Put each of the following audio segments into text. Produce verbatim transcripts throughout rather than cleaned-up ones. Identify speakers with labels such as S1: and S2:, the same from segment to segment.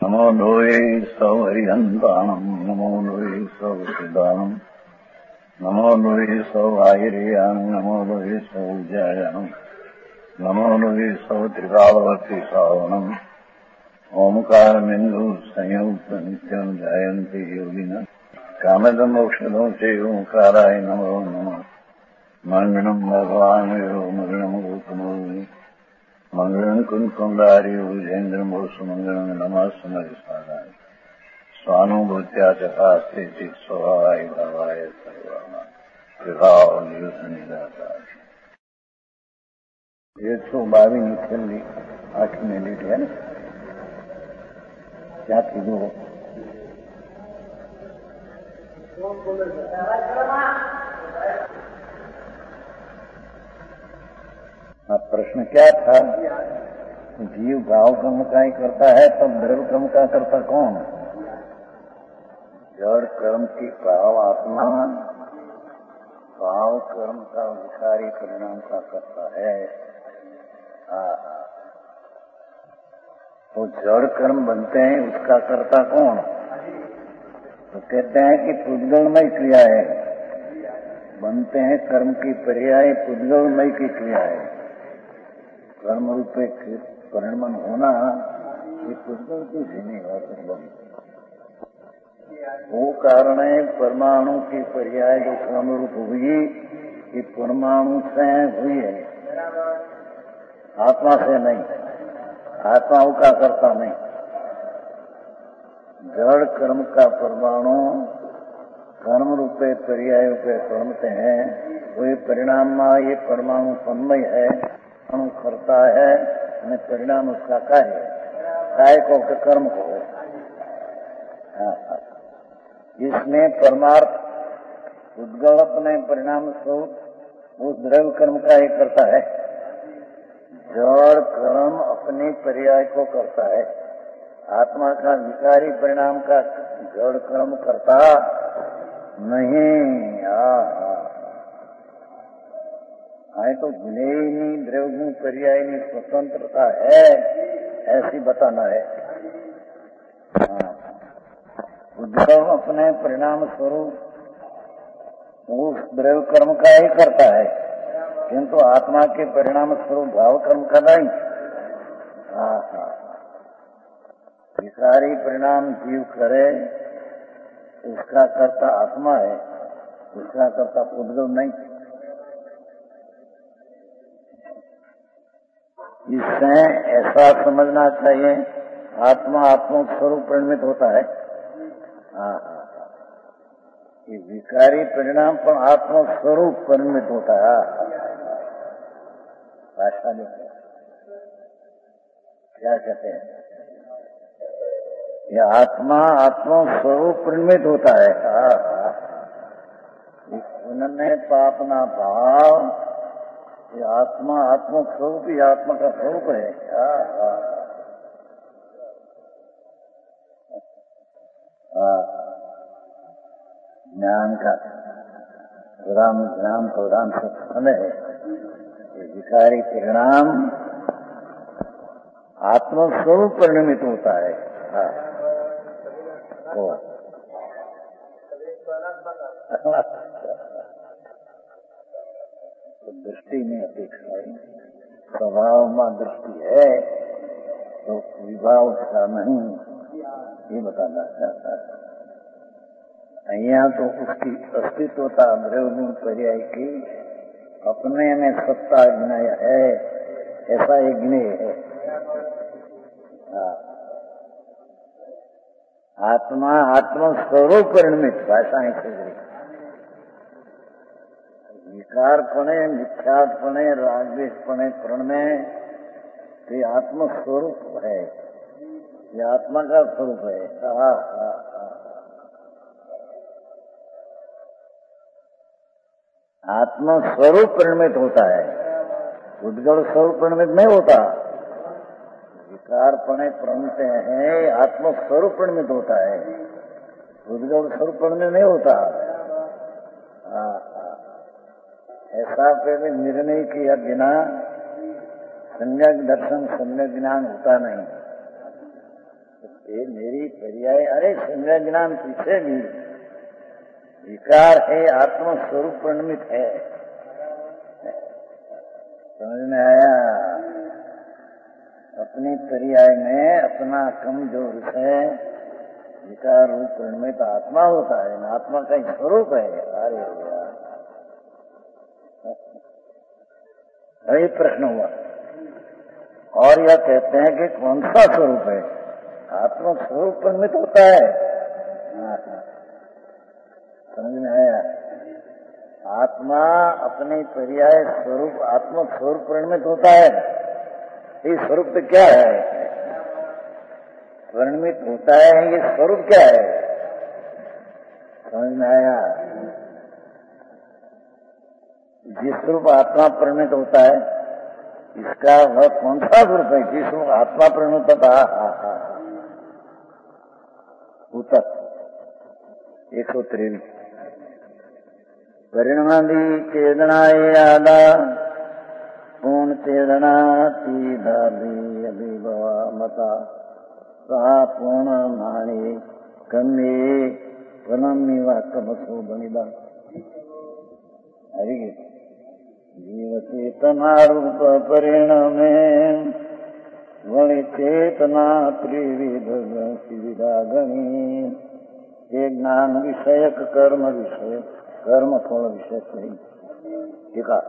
S1: नमो लोये सौहरिहन्ताणम् नमो लोये सौसिदानम् नमो लोये सौआयर्याम् नमो लोये सौजायाम् नमो लोये सौत्रिकालवर्ति सावनम् ओंकारमिन्दु संयुक्त नित्यम् जायन्ति योगिनः कामदमोक्षदो च ओंकाराय नमो नमः मङ्गलम् भगवान् यो मङ्गलम् गौतमोनि मंगलम कुंकुंडारी विजेन्द्रमो सुमंगलम नमः समरिसानाय स्वानुभूत्या चकास्ते चित स्वभावाय भावाय सर्वाना विभाव निदाता एक सौ बावी निकली आठ मिनट है ना क्या कीधो अब प्रश्न क्या था? जीव भाव कर्म का ही करता है तब द्रव्य कर्म का करता कौन? जड़ कर्म की भाव आत्मा भाव कर्म का विकारी परिणाम का करता है। तो जड़ कर्म बनते हैं उसका करता कौन? तो कहते हैं कि पुद्गलमय क्रिया है, बनते हैं कर्म की पर्याय पुद्गलमय की क्रिया है। कर्म रूपे परिणमन होना ये पुद्गल की नहीं होता। वो कारण है परमाणु की पर्याय जो कर्म रूप हुई ये परमाणु से हुई है, आत्मा से नहीं, आत्माओं का करता नहीं। जड़ कर्म का परमाणु कर्म रूपे पर्याय रूपे कर्मते हैं, वही परिणाम में ये परमाणु तन्मय है, अणु करता है और परिणाम उसका कार्य काय को के कर्म को। इसमें परमार्थ उद्गल अपने परिणाम स्वरूप उस द्रव्य कर्म का ही करता है। जड़ कर्म अपने पर्याय को करता है, आत्मा का विकारी परिणाम का जड़ कर्म करता नहीं। आए तो भले ही नहीं द्रव्य पर्याय नहीं स्वतंत्रता है ऐसी बताना है। उद्भव अपने परिणाम स्वरूप उस द्रव्य कर्म का ही करता है, किंतु आत्मा के परिणाम स्वरूप भाव कर्म का नहीं। विकारी परिणाम जीव करे उसका कर्ता आत्मा है, उसका कर्ता उद्भव नहीं। इससे ऐसा समझना चाहिए आत्मा आत्मा स्वरूप परिणमित होता है। हाँ ये विकारी परिणाम पर आत्मा स्वरूप परिणमित होता है। भाषा में क्या कहते हैं? यह आत्मा आत्मा स्वरूप परिणमित होता है। उन्होंने पापना भाव ये आत्मा आत्मा स्वरूप ही आत्मा का स्वरूप है। ज्ञान का प्रधान ज्ञान प्रधान समय है। ये विकारी परिणाम आत्मा स्वरूप परिणमित होता है। तो दृष्टि में अपेक्षा है, स्वभाव में दृष्टि है तो विभाव का नहीं, ये बताना चाहता है। यहाँ तो उसकी अस्तित्वता द्रव्य पर्याय की अपने में सत्ता ज्ञेय है, ऐसा एक ज्ञेय है। आत्मा आत्मा स्वरूप परिणमित भाषाएं खोज रही। विकारपणे मिथ्यापणे रागद्वेषपणे प्रणमय ये आत्म स्वरूप है, ये आत्मा का स्वरूप है। आ, आ, आ। आत्मा स्वरूप परिणमित होता है, उद्गल स्वरूप परिणमित नहीं होता। विकारपणे प्रणते हैं, आत्मा स्वरूप परिणमित होता है, उद्गल स्वरूप परिणमित नहीं होता। आ, ऐसा पहले निर्णय किया बिना सम्यक दर्शन सम्यक ज्ञान होता नहीं। ये मेरी पर्याय, अरे संज्ञा ज्ञान पीछे भी विकार है, आत्मस्वरूप परिणमित है। समझ में आया? अपनी पर्याय में अपना कमजोर है विकार रूप परिणमित आत्मा होता है, आत्मा का स्वरूप है। अरे यार, वही प्रश्न हुआ। और यह कहते हैं कि कौन सा स्वरूप है? आत्मा स्वरूप परिणमित होता है। समझ में आया? आत्मा अपने पर्याय स्वरूप आत्मा स्वरूप परिणमित होता है। ये स्वरूप तो क्या है? परिणमित होता है, ये स्वरूप क्या है? समझ में आया? जिस स्वरूप आत्मा परिणमित होता है, इसका वह कौन सा स्वरूप है? जिस स्वरूप आत्मा परिणमित होता है, हा हा उत्तर एक सौ तेरहवीं परिणमादि चेतना यादा पूर्ण चेतना तीधाली अभिभवा मता सा पूर्ण नाणी कन्ये वनमिवा कमसो बनिदा। हरि जीव चेतना रूप परिणमे वणि चेतना त्रिविध विविधा गणी ये ज्ञान विषयक कर्म विषय कर्म फल विषय नहीं। ठीक है,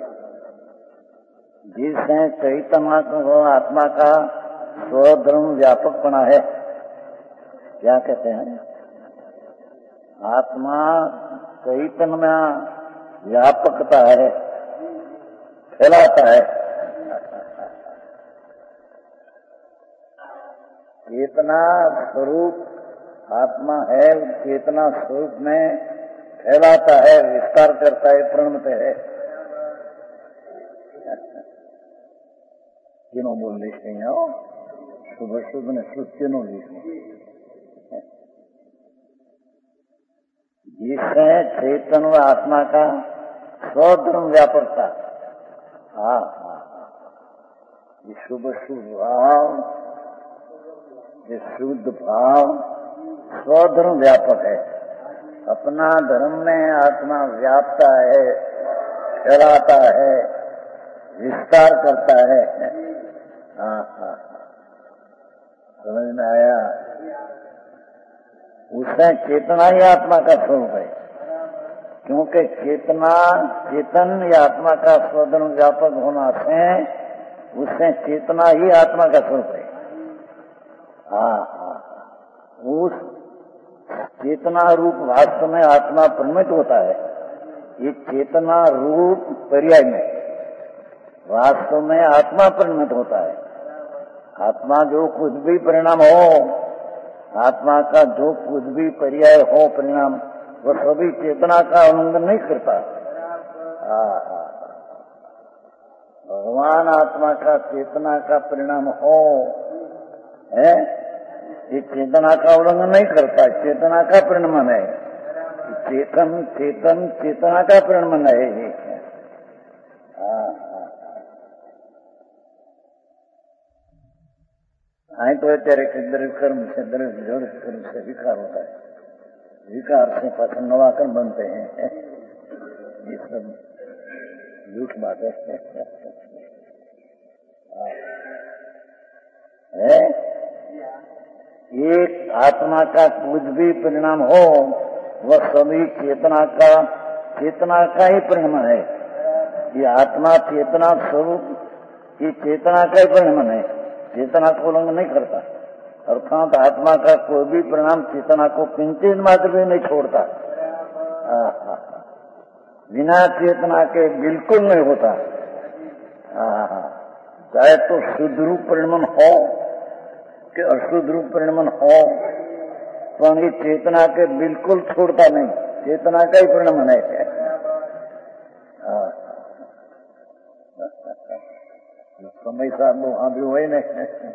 S1: जिससे चैतन्य को आत्मा का स्वधर्म व्यापकपना है। क्या कहते हैं? आत्मा चैतन्य में व्यापकता है, फैलाता है। चेतना स्वरूप आत्मा है, चेतना स्वरूप में फैलाता है, विस्तार करता है, प्रणत है। किनो बोल लिखते हैं हो? सुबह सुबह ने शुद्ध किनो लिखते, जिससे चेतन व आत्मा का स्वधर्म व्यापकता। हाँ हाँ, ये शुभ शुभ भाव, ये शुद्ध भाव स्वधर्म व्यापक है। अपना धर्म में आत्मा व्यापता है, फैलाता है, विस्तार करता है। हाँ हाँ, समझ में आया? उससे चेतना ही आत्मा का स्वरूप है, क्योंकि चेतना चेतन या आत्मा का स्वधर्म व्यापक होना से उससे चेतना ही आत्मा का स्वरूप है। हाँ हाँ, उस चेतना रूप वास्तव में आत्मा परिणमित होता है। ये चेतना रूप पर्याय में वास्तव में आत्मा परिणमित होता है। आत्मा जो कुछ भी परिणाम हो, आत्मा का जो कुछ भी पर्याय हो परिणाम, वह सभी चेतना का उल्लंघन नहीं करता। भगवान आत्मा का चेतना का परिणाम हो है, ये चेतना का उल्लंघन नहीं करता, चेतना का परिणाम है। चेतन चेतन चेतना का परिणाम है ये। हाँ, तो तेरे के द्रव्य कर्म से द्रव्य जोड़ कर्म से विकार होता है, विकार से पास नवा कर्म बनते हैं। ये सब झूठ बात है। है एक आत्मा का कुछ भी परिणाम हो, वह सभी चेतना का चेतना का ही परिणाम है। ये आत्मा चेतना स्वरूप, ये चेतना का ही परिणाम है, चेतना को उल्लंघन नहीं करता। अर्थात आत्मा का कोई भी परिणाम चेतना को किंचित मात्र भी नहीं छोड़ता। बिना चेतना के बिल्कुल नहीं होता। चाहे तो शुद्ध रूप परिणाम हो कि अशुद्ध रूप परिणाम हो, तो ये चेतना के बिल्कुल छोड़ता नहीं, चेतना का ही परिणाम है। समय साहब वहां भी हुए नहीं,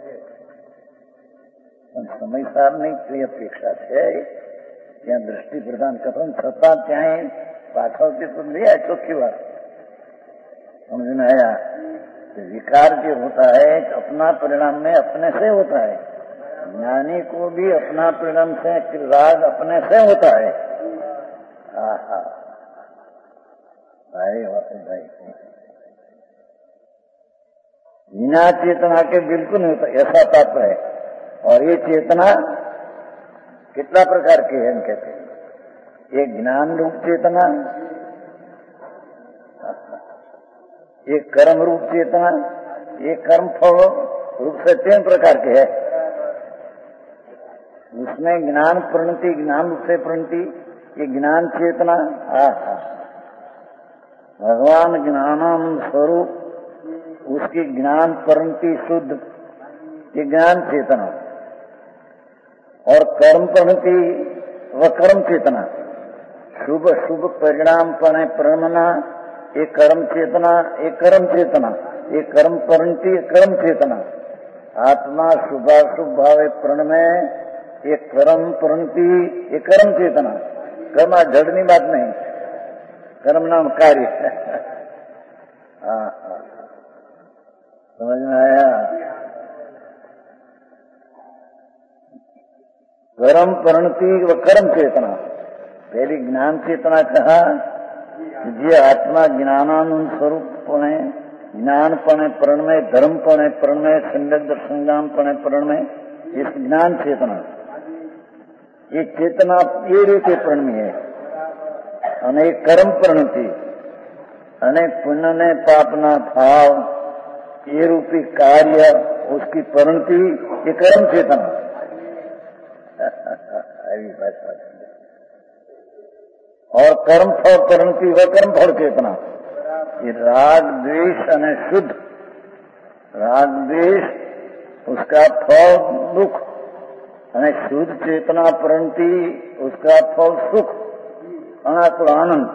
S1: समय साहब नहीं कोई अपेक्षा है। ત્યાં दृष्टि प्रदान कथन छता त्याए पाछळથી तो ले आए चौकी बात समझ में आया। विकार जो होता है अपना परिणाम में अपने से होता है, ज्ञानी को भी अपना परिणाम से राग अपने से होता है। आहा भाई भाई बिना चेतना के बिल्कुल नहीं होता, ऐसा तत्व है। और ये चेतना कितना प्रकार की है कहते हैं। एक ज्ञान रूप चेतना, एक कर्म रूप चेतना, एक कर्म फल रूप से तीन प्रकार के है। उसमें ज्ञान प्रणति, ज्ञान रूप से प्रणति, ये ज्ञान चेतना। आहा भगवान ज्ञानानंद स्वरूप, उसकी ज्ञान प्रणति शुद्ध, ये ज्ञान चेतना। और कर्म प्रणति व कर्म चेतना, शुभ शुभ परिणाम पणे प्रणमना, एक कर्म चेतना, एक कर्म चेतना, एक कर्म प्रणति, एक कर्म चेतना। आत्मा शुभाशुभ भावे प्रणमय, एक कर्म प्रणति, एक कर्म चेतना। कर्म जड़नी बात नहीं, कर्म नाम कार्य। हाँ समझ में आया। कर्म प्रणति व कर्म चेतना। पहली ज्ञान चेतना कहा, जे आत्मा ज्ञानानंद स्वरूप पणे, ज्ञान पणे प्रणमय, धर्म पणे प्रणमय, संलग्न संग्राम पणे प्रणमय, इस ज्ञान चेतना। ये चेतना ये रीते प्रणमी है। અને કર્મ પ્રણતિ અને પુણ્ય ने पापना भाव ये रूपी कार्य, उसकी परिणति, ये कर्म चेतना। और कर्म फल परिणति व कर्म फल चेतना। ये राग द्वेष अने शुद्ध, राग द्वेष उसका फल दुख, अने शुद्ध चेतना परिणति उसका फल सुख, अनाकुल आनंद।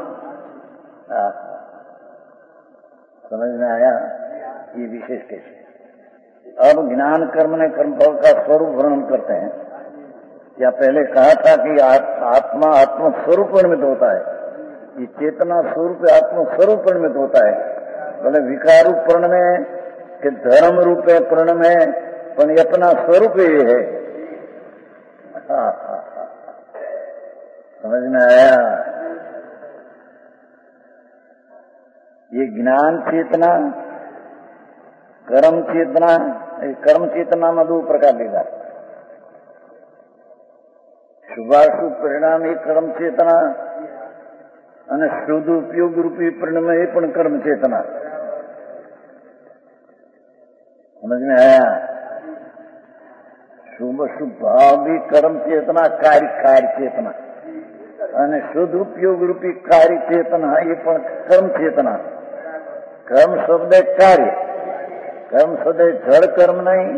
S1: समझ में आया। ये विशेष कैसे। अब ज्ञान कर्म ने कर्मफल का स्वरूप वर्णन करते हैं। या पहले कहा था कि आत्मा आत्म स्वरूप परिणमित होता है, ये चेतना स्वरूप आत्म स्वरूप परिणमित होता है। बोले विकार रूप प्रण में कि धर्म रूप है प्रण में, पर ये अपना स्वरूप ये है। हाँ हाँ हाँ समझ में आया। ये ज्ञान चेतना, कर्म चेतना, कर्म चेतना में दो प्रकार लेगा। शुभाशुभ परिणाम एक कर्म चेतना, અને શુદ્ધ ઉપયોગ રૂપી પરિણામ એ પણ કર્મ चेतना। समझ में आया। शुभ शुभ भाव भी कर्म चेतना, कार्य कार्य चेतना, અને शुद्ध उपयोग रूपी कार्य चेतना ये पण कर्म चेतना। कर्म शब्द कार्य, कर्म शब्द जड़ कर्म नहीं।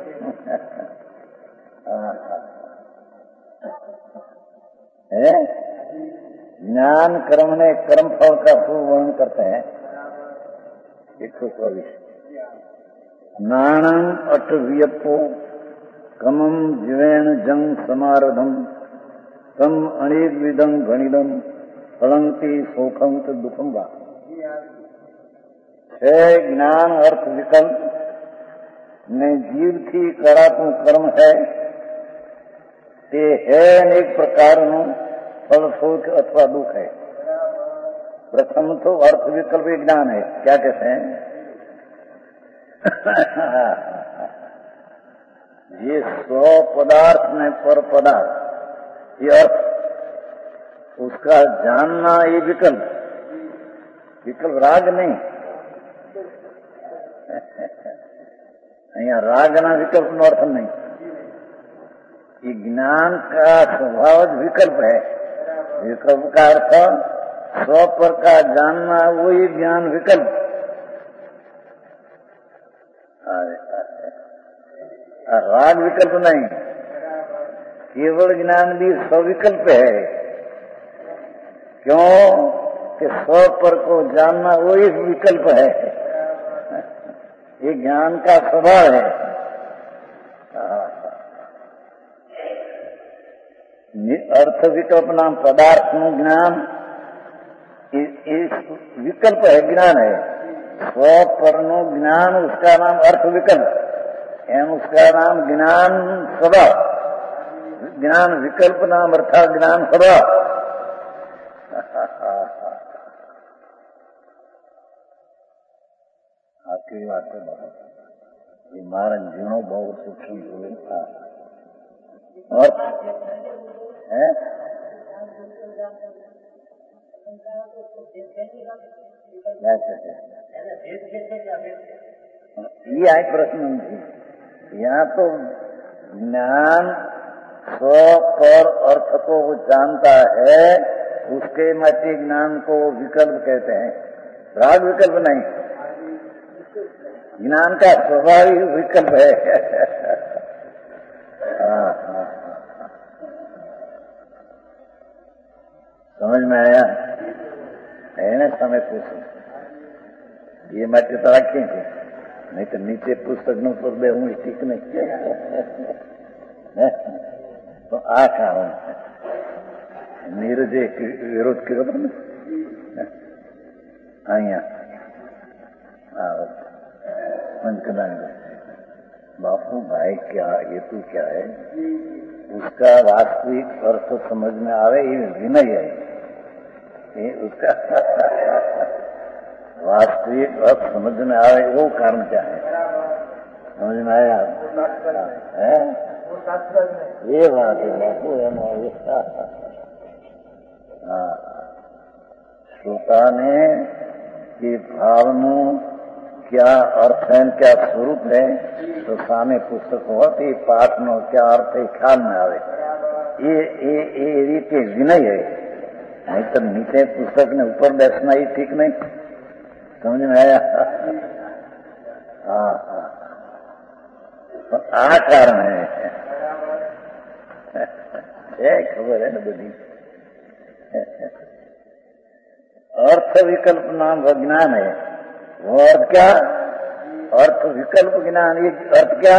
S1: है ज्ञान कर्म ने कर्म फल का वर्णन करते हैं। एक सौ चौबीस नाणं अठ वियपो कमम जीवेण जंग समारधम तम अनेक विधम गणिदम फलंती शोकम तो दुखम वा। छह ज्ञान अर्थ विकल्प ने जीव थी कराતું कर्म है તે હે અનેક પ્રકારનું ફળ સુખ अथवा दुख है। प्रथम तो अर्थ विकल्प ज्ञान है। क्या कहते हैं? ये स्व पदार्थ में पर पदार्थ ये अर्थ, उसका जानना ये विकल्प, विकल्प राग नहीं। અહીંયા રાગના વિકલ્પનો अर्थ नहीं। ये ज्ञान का स्वभाव विकल्प है। विकल्प का अर्थ स्व पर का जानना, वो ये ज्ञान विकल्प। राग विकल्प नहीं, केवल ज्ञान भी स्विकल्प है। क्यों कि स्व पर को जानना वो एक विकल्प है। ये ज्ञान का स्वभाव है। अर्थ विकल्प नाम पदार्थ नु ज्ञान, इस विकल्प है, ज्ञान है। स्व पर नु ज्ञान उसका नाम अर्थ विकल्प। एम उसका नाम ज्ञान स्वभाव, ज्ञान विकल्प नाम अर्थात ज्ञान स्वभाव। आपकी बात है बहुत, ये मारा जीणो बहुत सूक्ष्म बोलता और है ये आए प्रश्न यहाँ तो ज्ञान स्व पर अर्थ को वो जानता है, उसके मध्य ज्ञान को विकल्प कहते हैं, राग विकल्प नहीं, ज्ञान का स्वाभाविक विकल्प है। हाँ हाँ समझ में आया है ना? समय पूछ ये मध्य तो रखें थे, नहीं तो नीचे पुस्तक न पर दे हूँ ठीक नहीं। तो आ कारण नीरजे विरोध કર્યો તમે અહીંયા बापू भाई क्या ये तू क्या है, उसका वास्तविक अर्थ समझ में आवे ये विनय है, ये उसका वास्तविक अर्थ समझ में आवे वो कारण क्या है, समझ में आया है? ये बात है। श्रोता ने कि भावनु क्या अर्थ है, क्या स्वरूप है, तो सामने पुस्तक हो तो पाठ नो क्या अर्थ है ख्याल में आवे, ये ये ये रीते विनय है, नहीं तो नीचे पुस्तक ने ऊपर बैठना ही ठीक नहीं, समझ में आया? हाँ हाँ तो आ कारण है, ये खबर है ना बड़ी। अर्थ विकल्प नाम विज्ञान है, वो अर्थ क्या? अर्थ विकल्प ज्ञान, ये अर्थ क्या?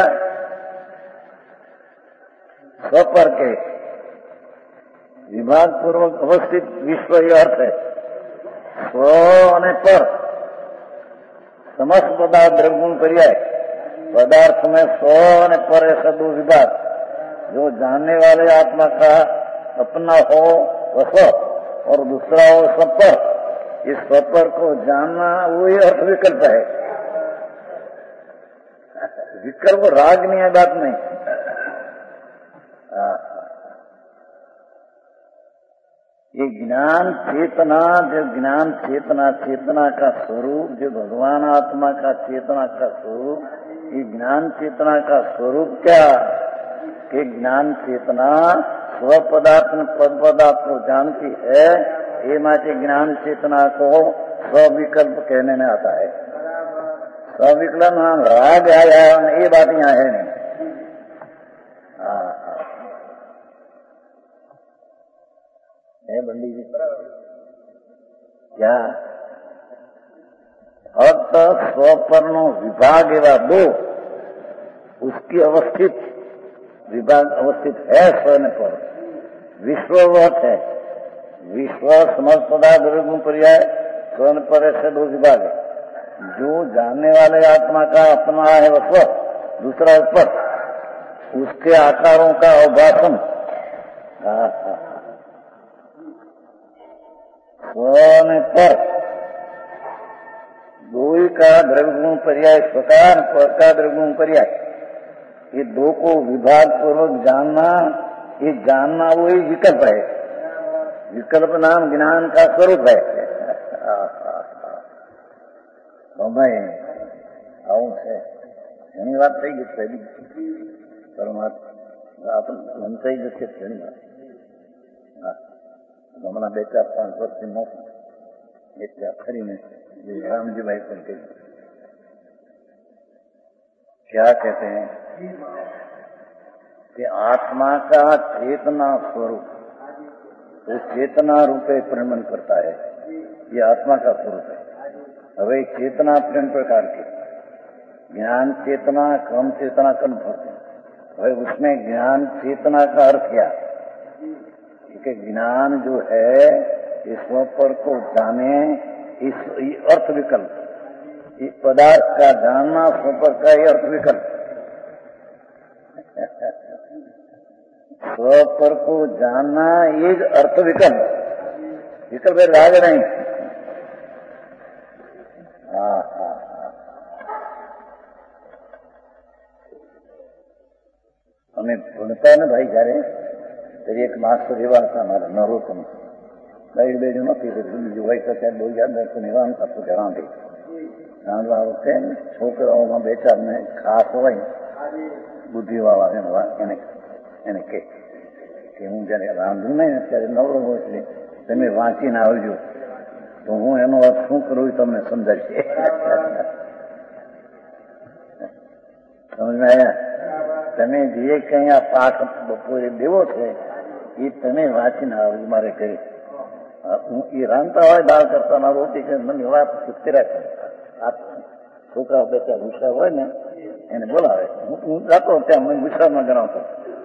S1: स्वपर के विभाग पूर्वक अवस्थित विश्व ये अर्थ है। स्व અને पर समस्त पदार्थ द्रव्यगुण पर्याय, पदार्थ में स्व અને पर ऐसा दो विभाग, जो जानने वाले आत्मा का अपना हो वह स्व और दूसरा हो स्वपर, इस स्वपर को जानना वही अर्थ विकल्प है। विकल्प राग नहीं है, बात नहीं। ये ज्ञान चेतना, जो ज्ञान चेतना, चेतना का स्वरूप, जो भगवान आत्मा का चेतना का स्वरूप, ये ज्ञान चेतना का स्वरूप क्या कि ज्ञान चेतना स्व पदार्थ पद पदार्थ को जानती है, ये माचे ज्ञान चेतना को स्विकल्प कहने में आता है। स्विकल्प नाम राग आया, ये बात यहाँ है नहीं। हाँ हाँ है बंडी जी क्या अर्थ स्वपर्णो विभाग एवं दो, उसकी अवस्थित विभाग अवस्थित है स्वयं पर, विश्ववत है, विश्व समस्त पदार्थ द्रव्यगुण पर्याय स्वयं पर ऐसे दो विभाग है। जो जानने वाले आत्मा का अपना है वह स्व, दूसरा ऊपर, उसके आकारों का अवभाषण, स्वयं पर दो ही का द्रव्यगुण पर्याय, स्वकार पर का द्रव्यगुण पर्याय, ये दो को विभाग पूर्वक जानना, ये जानना वही विकल्प है। विकल्प नाम ज्ञान का स्वरूप है। भाई આવું છે એની વાત થઈ ગઈ પહેલી, પરમાત્મા આપણે સમજાઈ જશે ઘણી વાત। હા હમણાં બે ચાર પાંચ વર્ષથી મોકલું એટલે ખરીને રામજીભાઈ પણ કહ્યું, क्या कहते हैं कि आत्मा का चेतना स्वरूप वो चेतना रूपे परिणमन करता है, ये आत्मा का स्वरूप है। હવે चेतना तीन प्रकार की, ज्ञान चेतना, कर्म चेतना, कर्म फल। भाई उसमें ज्ञान चेतना का अर्थ क्या? कि ज्ञान जो है इस पर को जाने, इस अर्थ विकल्प, इस पदार्थ का जानना, स्वपर का ये अर्थ विकल्प, स्व पर को जानना ये ज अर्थ विकल्प, विकल्प है राग नहीं। हाँ हाँ हाँ અમે ભણતા ને ભાઈ જયારે ત્યારે એક માસ્ટર એવા હતા મારા નરોત્તમ, ભાઈ બેજો નથી બીજું હોય તો ત્યાં બહુ યાદ નથી નિવાન થતું જણાવે રાંધવા વખતે છોકરાઓમાં બે ચાર ને ખાસ હોય બુદ્ધિવાળા એને એને કે હું જયારે રાંધું નહીં ત્યારે નવરો હોય એટલે તમે વાંચીને આવજો તો હું એનો અર્થ શું કરું તમને સમજાશે. સમજમાં આવ્યા? તમે જે કઈ આ પાઠ બપોરે દેવો છે એ તમે વાંચીને આવજો મારે કરી. હું એ રાંધતા હોય દાળ કરતા રોટી કે મને વાત કર્યા કરે. આ છોકરા બેટા ગુસ્સા હોય ને એને બોલાવે, હું જાતો ત્યાં મને ગુસ્સામાં ગણાવતો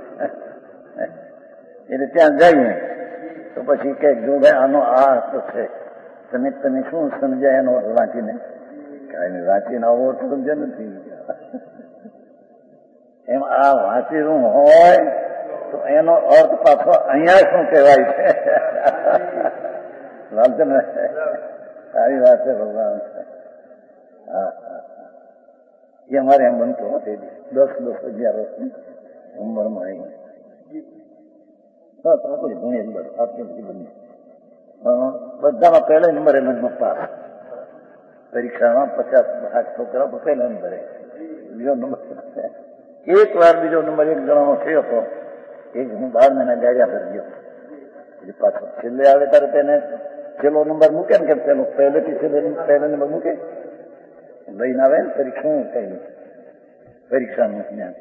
S1: એટલે ત્યાં જઈએ તો પછી કે જો ભાઈ આનો આ અર્થ છે તમે તમે શું સમજાય એનો અર્થ વાંચીને કાંઈ વાંચીને આવો અર્થ સમજ્યા નથી. એમ આ વાંચેલું હોય તો એનો અર્થ પાછો અહીંયા શું કહેવાય છે. વાંચો ને સારી વાત છે ભગવાન. હા એ અમારે એમ બનતું હતી દસ દસ અગિયાર વર્ષની ઉંમરમાં આવી ઘણી નંબર બધામાં પહેલા નંબરે લગભગ પાસ. પરીક્ષામાં પચાસ આઠ છોકરા પહેલા નંબરે, બીજો નંબર એક વાર બીજો નંબર એક જણાનો થયો હતો. એક હું બાર મહિના ગાયા કરી ગયો એટલે પાછો છેલ્લે આવે ત્યારે તેને છેલ્લો નંબર મૂકે ને કે પેલો પહેલેથી છેલ્લે પહેલો નંબર મૂકે લઈને આવે ને પરીક્ષા કઈ પરીક્ષાનું જ્ઞાન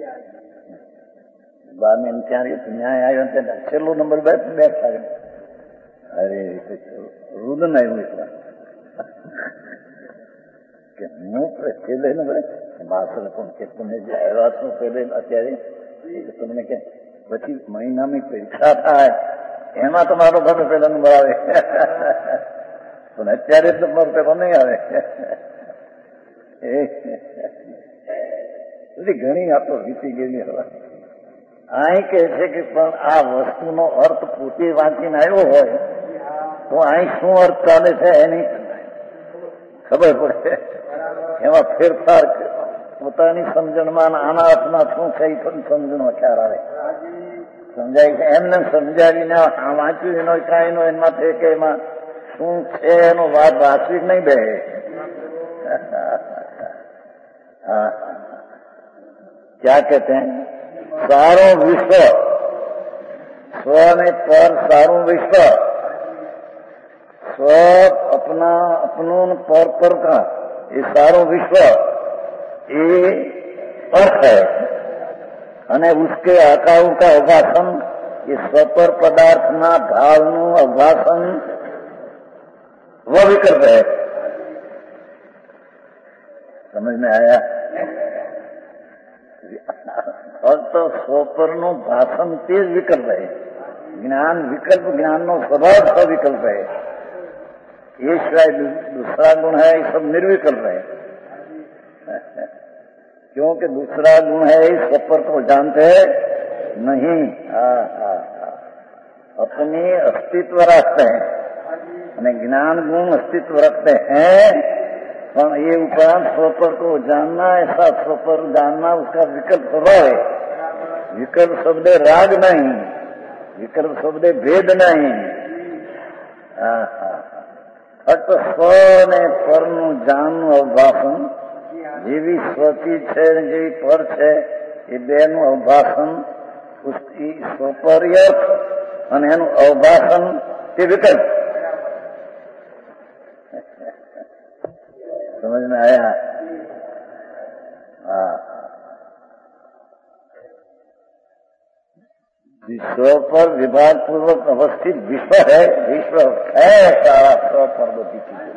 S1: બાર મહિને ત્યાં રહ્યું ન્યાય આવ્યો ત્યાં છેલ્લો નંબર બે બેઠા. અરે રુદન આવ્યું એટલા કે હું છેલ્લે નંબરે માસ્ટર પણ કે તમે જે આવ્યા છો પહેલે અત્યારે તમને કે પછી મહિનાની પરીક્ષા થાય એમાં તમારો ભાગે પહેલા નંબર આવે પણ અત્યારે જ તમારો પેલો નહીં આવે. બધી ઘણી વાતો વીતી ગયેલી હવે. અહીં કે છે કે પણ આ વસ્તુનો અર્થ પોતે વાંચીને આવ્યો હોય તો અહીં શું અર્થ ચાલે છે એની ખબર પડે. એમાં ફેરફાર પોતાની સમજણમાં આના અર્થમાં શું છે એ પણ સમજણમાં ખ્યાલ આવે. સમજાય છે એમને સમજાવીને વાંચ્યું એનો કાંઈ નો એમાં છે કે એમાં શું છે એનો વાત વાંચવી નહીં બે. हाँ क्या कहते हैं सारों विश्व स्व में पर सारों विश्व स्व अपना अपनों पर पर का ये सारों विश्व ये अर्थ है અને उसके आकारों का अभासन ये स्वपर पदार्थ ना भाव नु अभासन वह विकल्प है. समझ में आया? ફક્ત સ્વપર નું ભાષણ તે જ વિકલ્પ है. જ્ઞાન વિકલ્પ જ્ઞાન નો સ્વભાव अविकल्प है. ये शायद दूसरा गुण है ये सब निर्विकल्प है क्योंकि दूसरा गुण है इस स्वपर को जानते नहीं. हाँ हाँ हाँ अपनी अस्तित्व रखते हैं અને ज्ञान गुण अस्तित्व रखते हैं पर ये उपरांत स्वपर को जानना ऐसा स्वपर जानना उसका विकल्प स्वभाव है. विकल्प शब्द राग नहीं, विकल्प शब्द भेद नहीं. ફક્ત સ્વ ને પરનું જાણનું અવભાષણ જેવી સ્વતી છે જેવી પર છે એ બેનું અવભાષણ સ્વપર્ય અને એનું અવભાષણ તે વિકલ્પ. समझ में आया? हाँ विश्व पर विभाग पूर्वक अवस्थित विश्व है. विश्व है सारा स्व पर्वती चीजें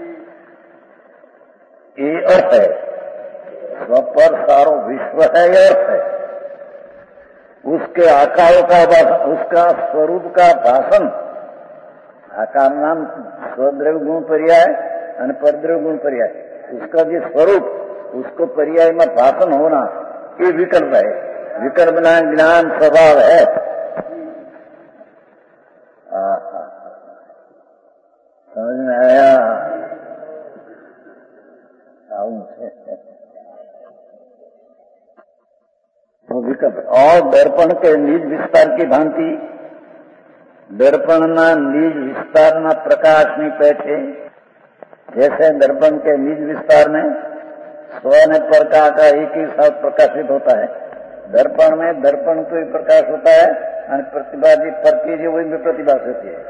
S1: ये अर्थ है. स्व पर सारो विश्व है ये अर्थ है. उसके आकारों का भाषण उसका स्वरूप का भाषण आकार नाम स्वद्रव्य गुण पर्याय और परद्रव्य गुण पर्याय उसका जो स्वरूप उसको पर्याय में भाषण होना ये विकल्प है. विकल्प ना ज्ञान स्वभाव है. वो विकल्प। और दर्पण के निज विस्तार की भांति दर्पण निज विस्तार न प्रकाश नहीं पैठे। जैसे दर्पण के निज विस्तार में स्व ने पर का एक ही साथ प्रकाशित होता है। दर्पण में दर्पण को ही प्रकाश होता है और प्रतिभाजी पर की जो वही में प्रतिभा होती है।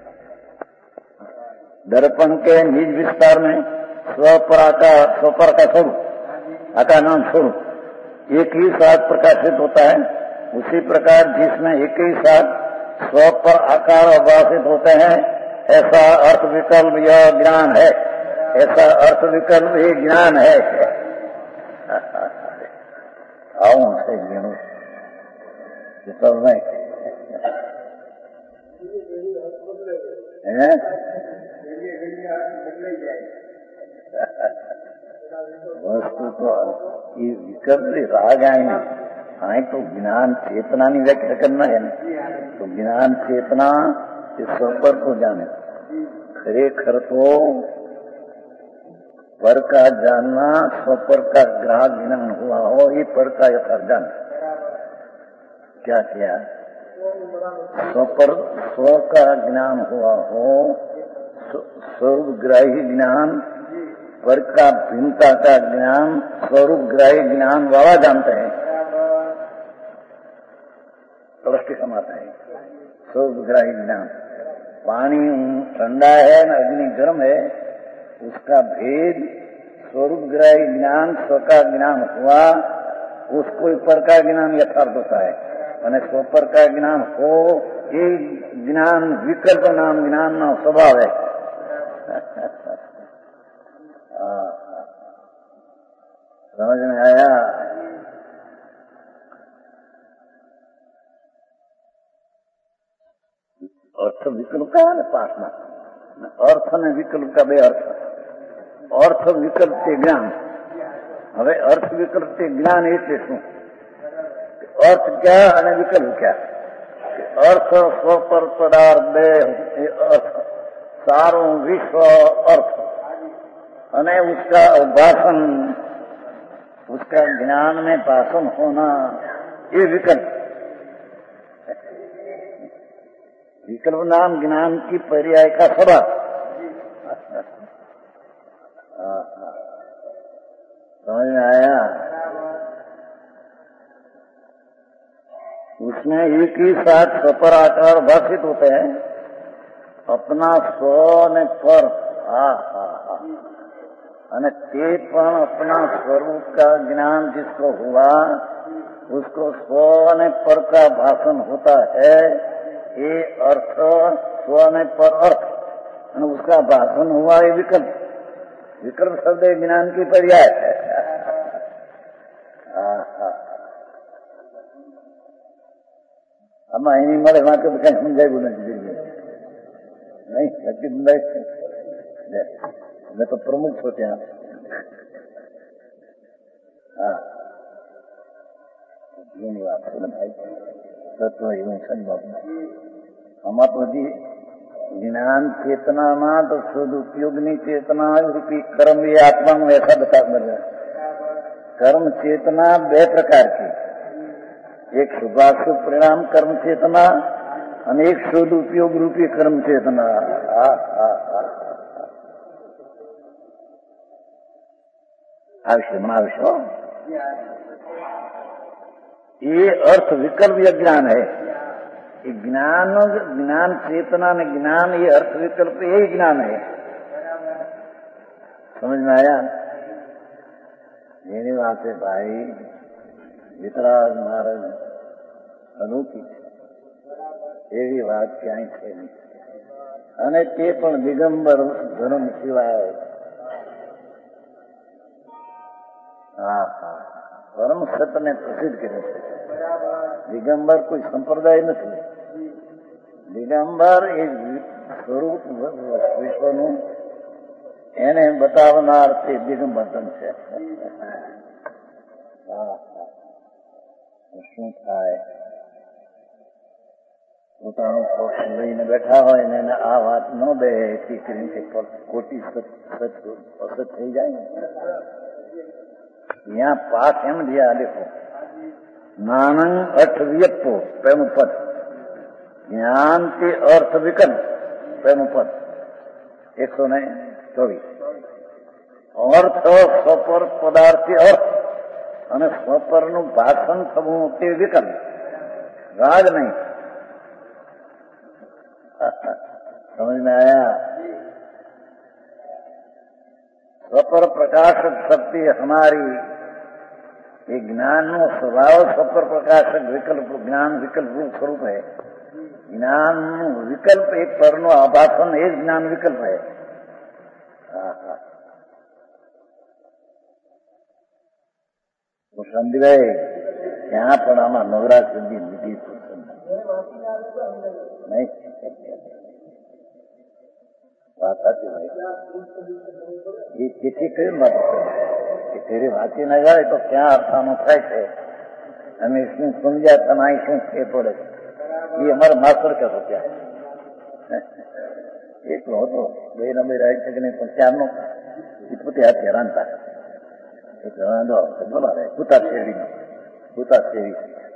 S1: दर्पण के निज विस्तार में स्वपर आकार स्वपर का स्वरूप आकार नाम स्वरूप एक ही साथ प्रकाशित होता है। उसी प्रकार जिसमें एक ही साथ स्वपर आकार अभाषित होते हैं, ऐसा अर्थ विकल्प यह ज्ञान है। ऐसा अर्थ विकल्प ही ज्ञान है। आओ से ज्ञान वस्तु तो ये विकल्प राग आए आए तो ज्ञान चेतना नहीं व्यक्त करना है ना। तो ज्ञान चेतना इस स्वपर को जाने। खरेखर तो पर का जानना स्वपर का ग्राहक ज्ञान हुआ हो, ये पर का यथार्थ जान। क्या किया? स्वपर स्व का ज्ञान हुआ हो, स्वरूपग्राही ज्ञान, पर का भिन्नता का ज्ञान स्वरूपग्राही ज्ञान वाला जानते हैं। दृष्टि समाता है स्वरूपग्राही ज्ञान। पानी ठंडा है न अग्नि गर्म है, उसका भेद स्वरूपग्राही ज्ञान स्व का ज्ञान हुआ, उसको पर का ज्ञान यथार्थ होता है। અને स्वपर का ज्ञान हो, ये ज्ञान विकल्प नाम ज्ञान ना स्वभाव है। समझ में आया? अर्थ विकल्प का है पासना, अर्थ ने विकल्प का बे अर्थ। अर्थ विकल्प के ज्ञान। હવે अर्थ विकल्प के ज्ञान એટલે શું? अर्थ क्या અને विकल्प क्या? अर्थ स्वपर पदार्थ दे अर्थ सारो विश्व अर्थ अने उसका भाषण, उसका ज्ञान में भाषण होना, ये विकल्प। विकल्प नाम ज्ञान की पर्याय का स्वभाव। समझ में आया? उसमें एक ही साथ स्वपर आकार भाषित होते हैं। अपना स्व ने पर हा हा हा અને તે પણ अपना स्वरूप का ज्ञान जिसको हुआ, उसको स्व ने पर का भाषण होता है। ये अर्थ स्व ने पर अर्थ और उसका भाषण हुआ, ये विकल्प। विकल्प शब्द ज्ञान की पर्याय है। આમાં એની મળે વાંચો તો કઈ સમજાયું નથી નહીં નક્કી સમજાય મેં તો પ્રમુખ છો ત્યાં હા એની વાત તત્વ એવું સંભવ આમાં તો હજી જ્ઞાન ચેતનામાં તો સદુપયોગની ચેतना रूपी कर्म ये आत्मा में ऐसा बता बने। कर्म चेतना बे प्रकार की, एक शुभाशुभ परिणाम कर्म चेतना और एक शुद्ध उपयोग रूपी कर्म चेतना। आवश्य मनावश्य ये अर्थ विकल्प या ज्ञान है। ये ज्ञान ज्ञान चेतना ने ज्ञान, ये अर्थ विकल्प यही ज्ञान है। समझ में आया? मेरी बात है भाई, વિતરાગ મહારાજ અનોખી એવી વાત ક્યાંય છે નહીં। અને તે પણ દિગંબર ધર્મ સિવાય। હા હા પરમ સતને પ્રસિદ્ધ કર્યું છે। દિગંબર કોઈ સંપ્રદાય નથી। દિગંબર એ સ્વરૂપ વિશ્વનું એને બતાવનાર તે દિગંબર ધર્મ છે। હા શું થાય? પોતાનું પક્ષ લઈને બેઠા હોય ને એને આ વાત ન દે એથી કરીને ખોટી અસર થઈ જાય ને। यहाँ पाठ है दिया देखो, ज्ञानंग अर्थ व्यपो प्रेम पद, ज्ञान के अर्थ विकल्प प्रेम पद एक सौ नहीं चौबीस अर्थ स्वपर पदार्थ अर्थ અને સ્વપરનું ભાષણ થવું તે વિકલ્પ રાગ नहीं। समझ में आया? स्वपर प्रकाशक शक्ति हमारी ये ज्ञान नो स्वभाव स्वपर प्रकाशक विकल्प ज्ञान विकल्प रूप स्वरूप है। ज्ञान विकल्प एक परनो आभासन एक ज्ञान विकल्प है। समझ गए? यहाँ पर आमा नवराज सिद्धि निधि नहीं बात आती भाई ये चिट्ठी कई मत कि तेरी वाची न जाए तो क्या अर्थानो થાય છે અમે શું સમજ્યા તમારી શું એ પડે ये हमारे मास्टर का सोचा एक लो तो બે નંબર આવી છે કે નહીં પણ ચારનો પોતે હાથ હેરાન થાય બોલા રે ભૂતા શેરી ભૂતા શેરી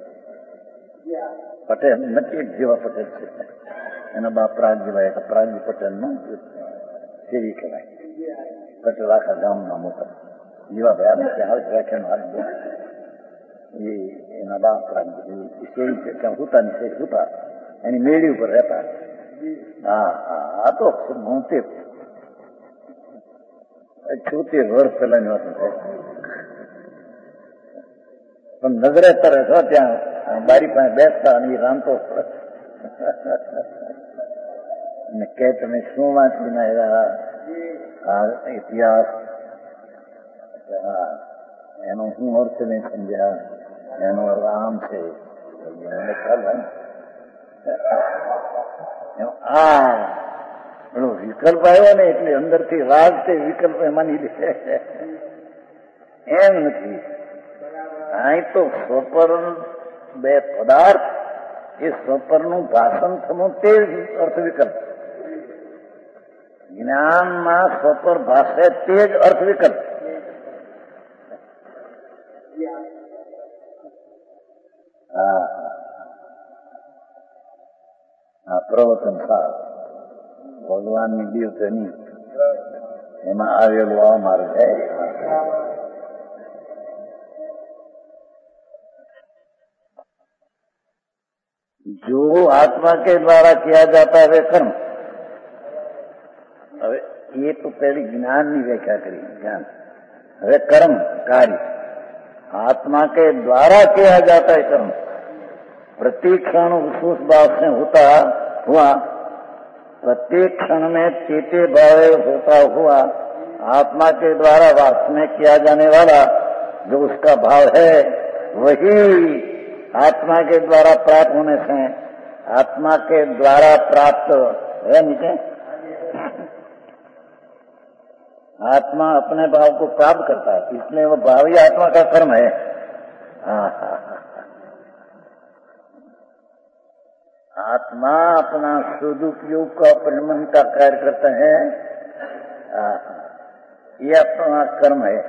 S1: પટેલ નથી એક જેવા પટેલ છે એના બાપ પ્રાગજીભાઈ હતા પ્રાગજી પટેલનો શેરી કહેવાય પટેલ આખા ગામના મોટા જેવા ભાઈ આવે વ્યાખ્યાનો હાથ દો એ એના બાપ પ્રાગજી શેરી છે ત્યાં ભૂતાની શેરી ભૂતા એની મેળી ઉપર રહેતા હા હા આ તો બોતેર છોતેર વર્ષ પહેલાની વાત છે પણ નજરે તરે છો ત્યાં બારી પાસે બેસતા અને રાંધતો અને કે તમે શું વાંચીને આવ્યા આ ઇતિહાસ એનો શું અર્થ નહીં સમજ્યા એનો રામ છે ખ્યાલ આ પેલો વિકલ્પ આવ્યો ને એટલે અંદરથી રાગ તે વિકલ્પ માની લે એમ નથી। અહીં તો સ્વપર બે પદાર્થ એ સ્વપરનું ભાષણ થવું તે અર્થ વિકલ્પ જ્ઞાનમાં સ્વપર ભાષે તે જ અર્થ વિકલ્પ। હા હા પ્રવચન સાર ભગવાનની દિવસની એમાં આવેલું આ મારું છે। जो आत्मा के द्वारा किया जाता है वे कर्म। હવે ये तो पहले ज्ञान की व्याख्या करी ज्ञान હવે कर्म कार्य आत्मा के द्वारा किया जाता है कर्म प्रत्येक क्षण विशेष भाव से होता हुआ प्रत्येक क्षण में चेते भावे होता हुआ आत्मा के द्वारा वास्तव में किया जाने वाला जो उसका भाव है वही आत्मा के द्वारा प्राप्त होने से आत्मा के द्वारा प्राप्त है। नीचे आत्मा अपने भाव को प्राप्त करता है इसलिए वो भाव ही आत्मा का कर्म है। आत्मा अपना सदुपयोग का परिणमन का कार्य करता है ये अपना कर्म है।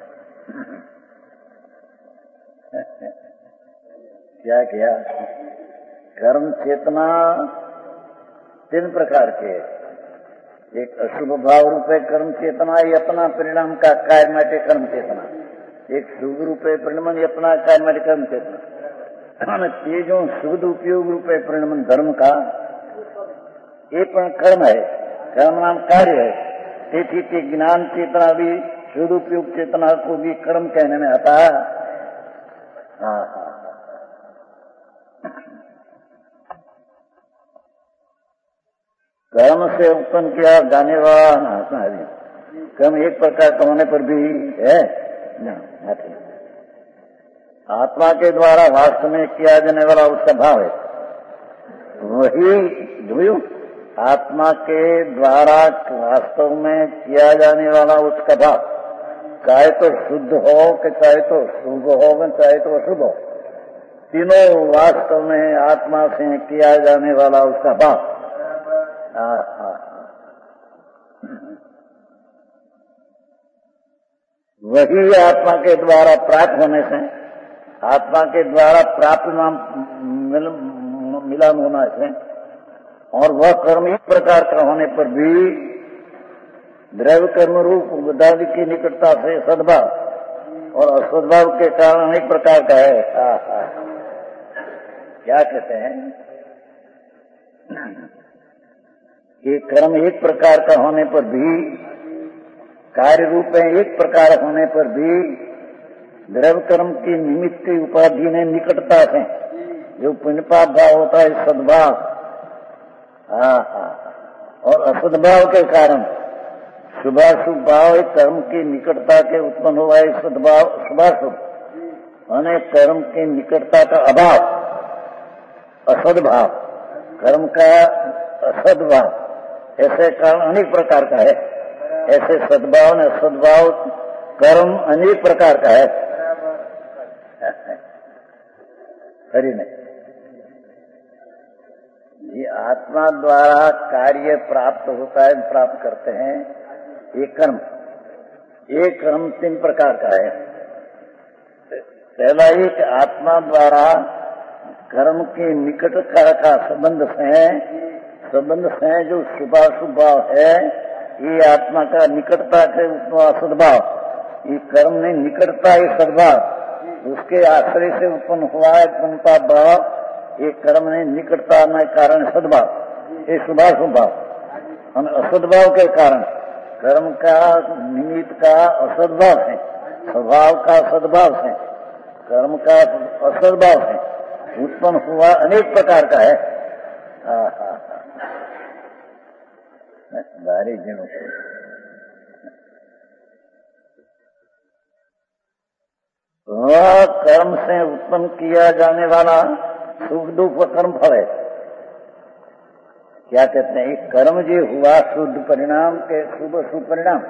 S1: क्या किया? कर्म चेतना तीन प्रकार के एक अशुभ भाव रूपे कर्म चेतना ये अपना परिणाम का कार्य माटे कर्म चेतना एक शुभ रूपे परिणमन ये अपना कार्य माटे कर्म चेतना ते जो शुद्ध उपयोग रूपे परिणमन धर्म का ये पण कर्म है कर्म नाम कार्य है। તેથી તે ज्ञान चेतना भी शुद्ध उपयोग चेतना को भी कर्म कहने में आता है। हाँ हाँ कर्म से उत्पन्न किया जाने वाला कर्म एक प्रकार का होने पर भी है नहीं। आत्मा के द्वारा वास्तव में किया जाने वाला उसका भाव है वही जो आत्मा के द्वारा वास्तव में किया जाने वाला उसका भाव चाहे तो शुद्ध हो कि चाहे तो शुभ हो चाहे तो अशुभ हो तीनों वास्तव में आत्मा से किया जाने वाला उसका भाव वही आत्मा के द्वारा प्राप्त होने से आत्मा के द्वारा प्राप्त नाम मिल, मिलन होना है, और वह कर्म एक प्रकार का होने पर भी द्रव्य कर्म रूप बुद्धादि की निकटता से सद्भाव और असद्भाव के कारण अनेक प्रकार का है। आ, आ, क्या कहते हैं कि कर्म एक प्रकार का होने पर भी, कार्य रूप में एक प्रकार होने पर भी द्रव्य कर्म की निमित्त की उपाधि ने निकटता से जो पुण्यपाप भाव होता है सद्भाव, हाँ हाँ, और असद्भाव के कारण शुभाशुभ भाव एक कर्म की निकटता के उत्पन्न हुआ है सद्भाव शुभाशुभ, माने कर्म की निकटता का अभाव असद्भाव, कर्म का असद्भाव, ऐसे कारण अनेक प्रकार का है। ऐसे सद्भाव ने असद्भाव कर्म अनेक प्रकार का है। हरि नहीं, ये आत्मा द्वारा कार्य प्राप्त होता है, प्राप्त करते हैं। एक कर्म, एक कर्म तीन प्रकार का है। पहला एक आत्मा द्वारा कर्म के निकट का संबंध से, संबंध से जो शुभाशुभ भाव है, ये आत्मा का निकटता के सद्भाव, ये कर्म ने निकटता है सद्भाव, उसके आश्रय से उत्पन्न हुआ है पुण्यता भाव, ये कर्म ने निकटता में कारण सद्भाव, ये शुभाशुभ भाव। असद्भाव के कारण कर्म का निमित्त का असद्भाव है, स्वभाव का सद्भाव है, कर्म का असद्भाव है, उत्पन्न हुआ अनेक प्रकार का है। हाँ हाँ भारी जिनों से वह कर्म से उत्पन्न किया जाने वाला सुख दुख व कर्म फल है। क्या कहते हैं, कर्म जो हुआ शुद्ध परिणाम के शुभ शुभ परिणाम,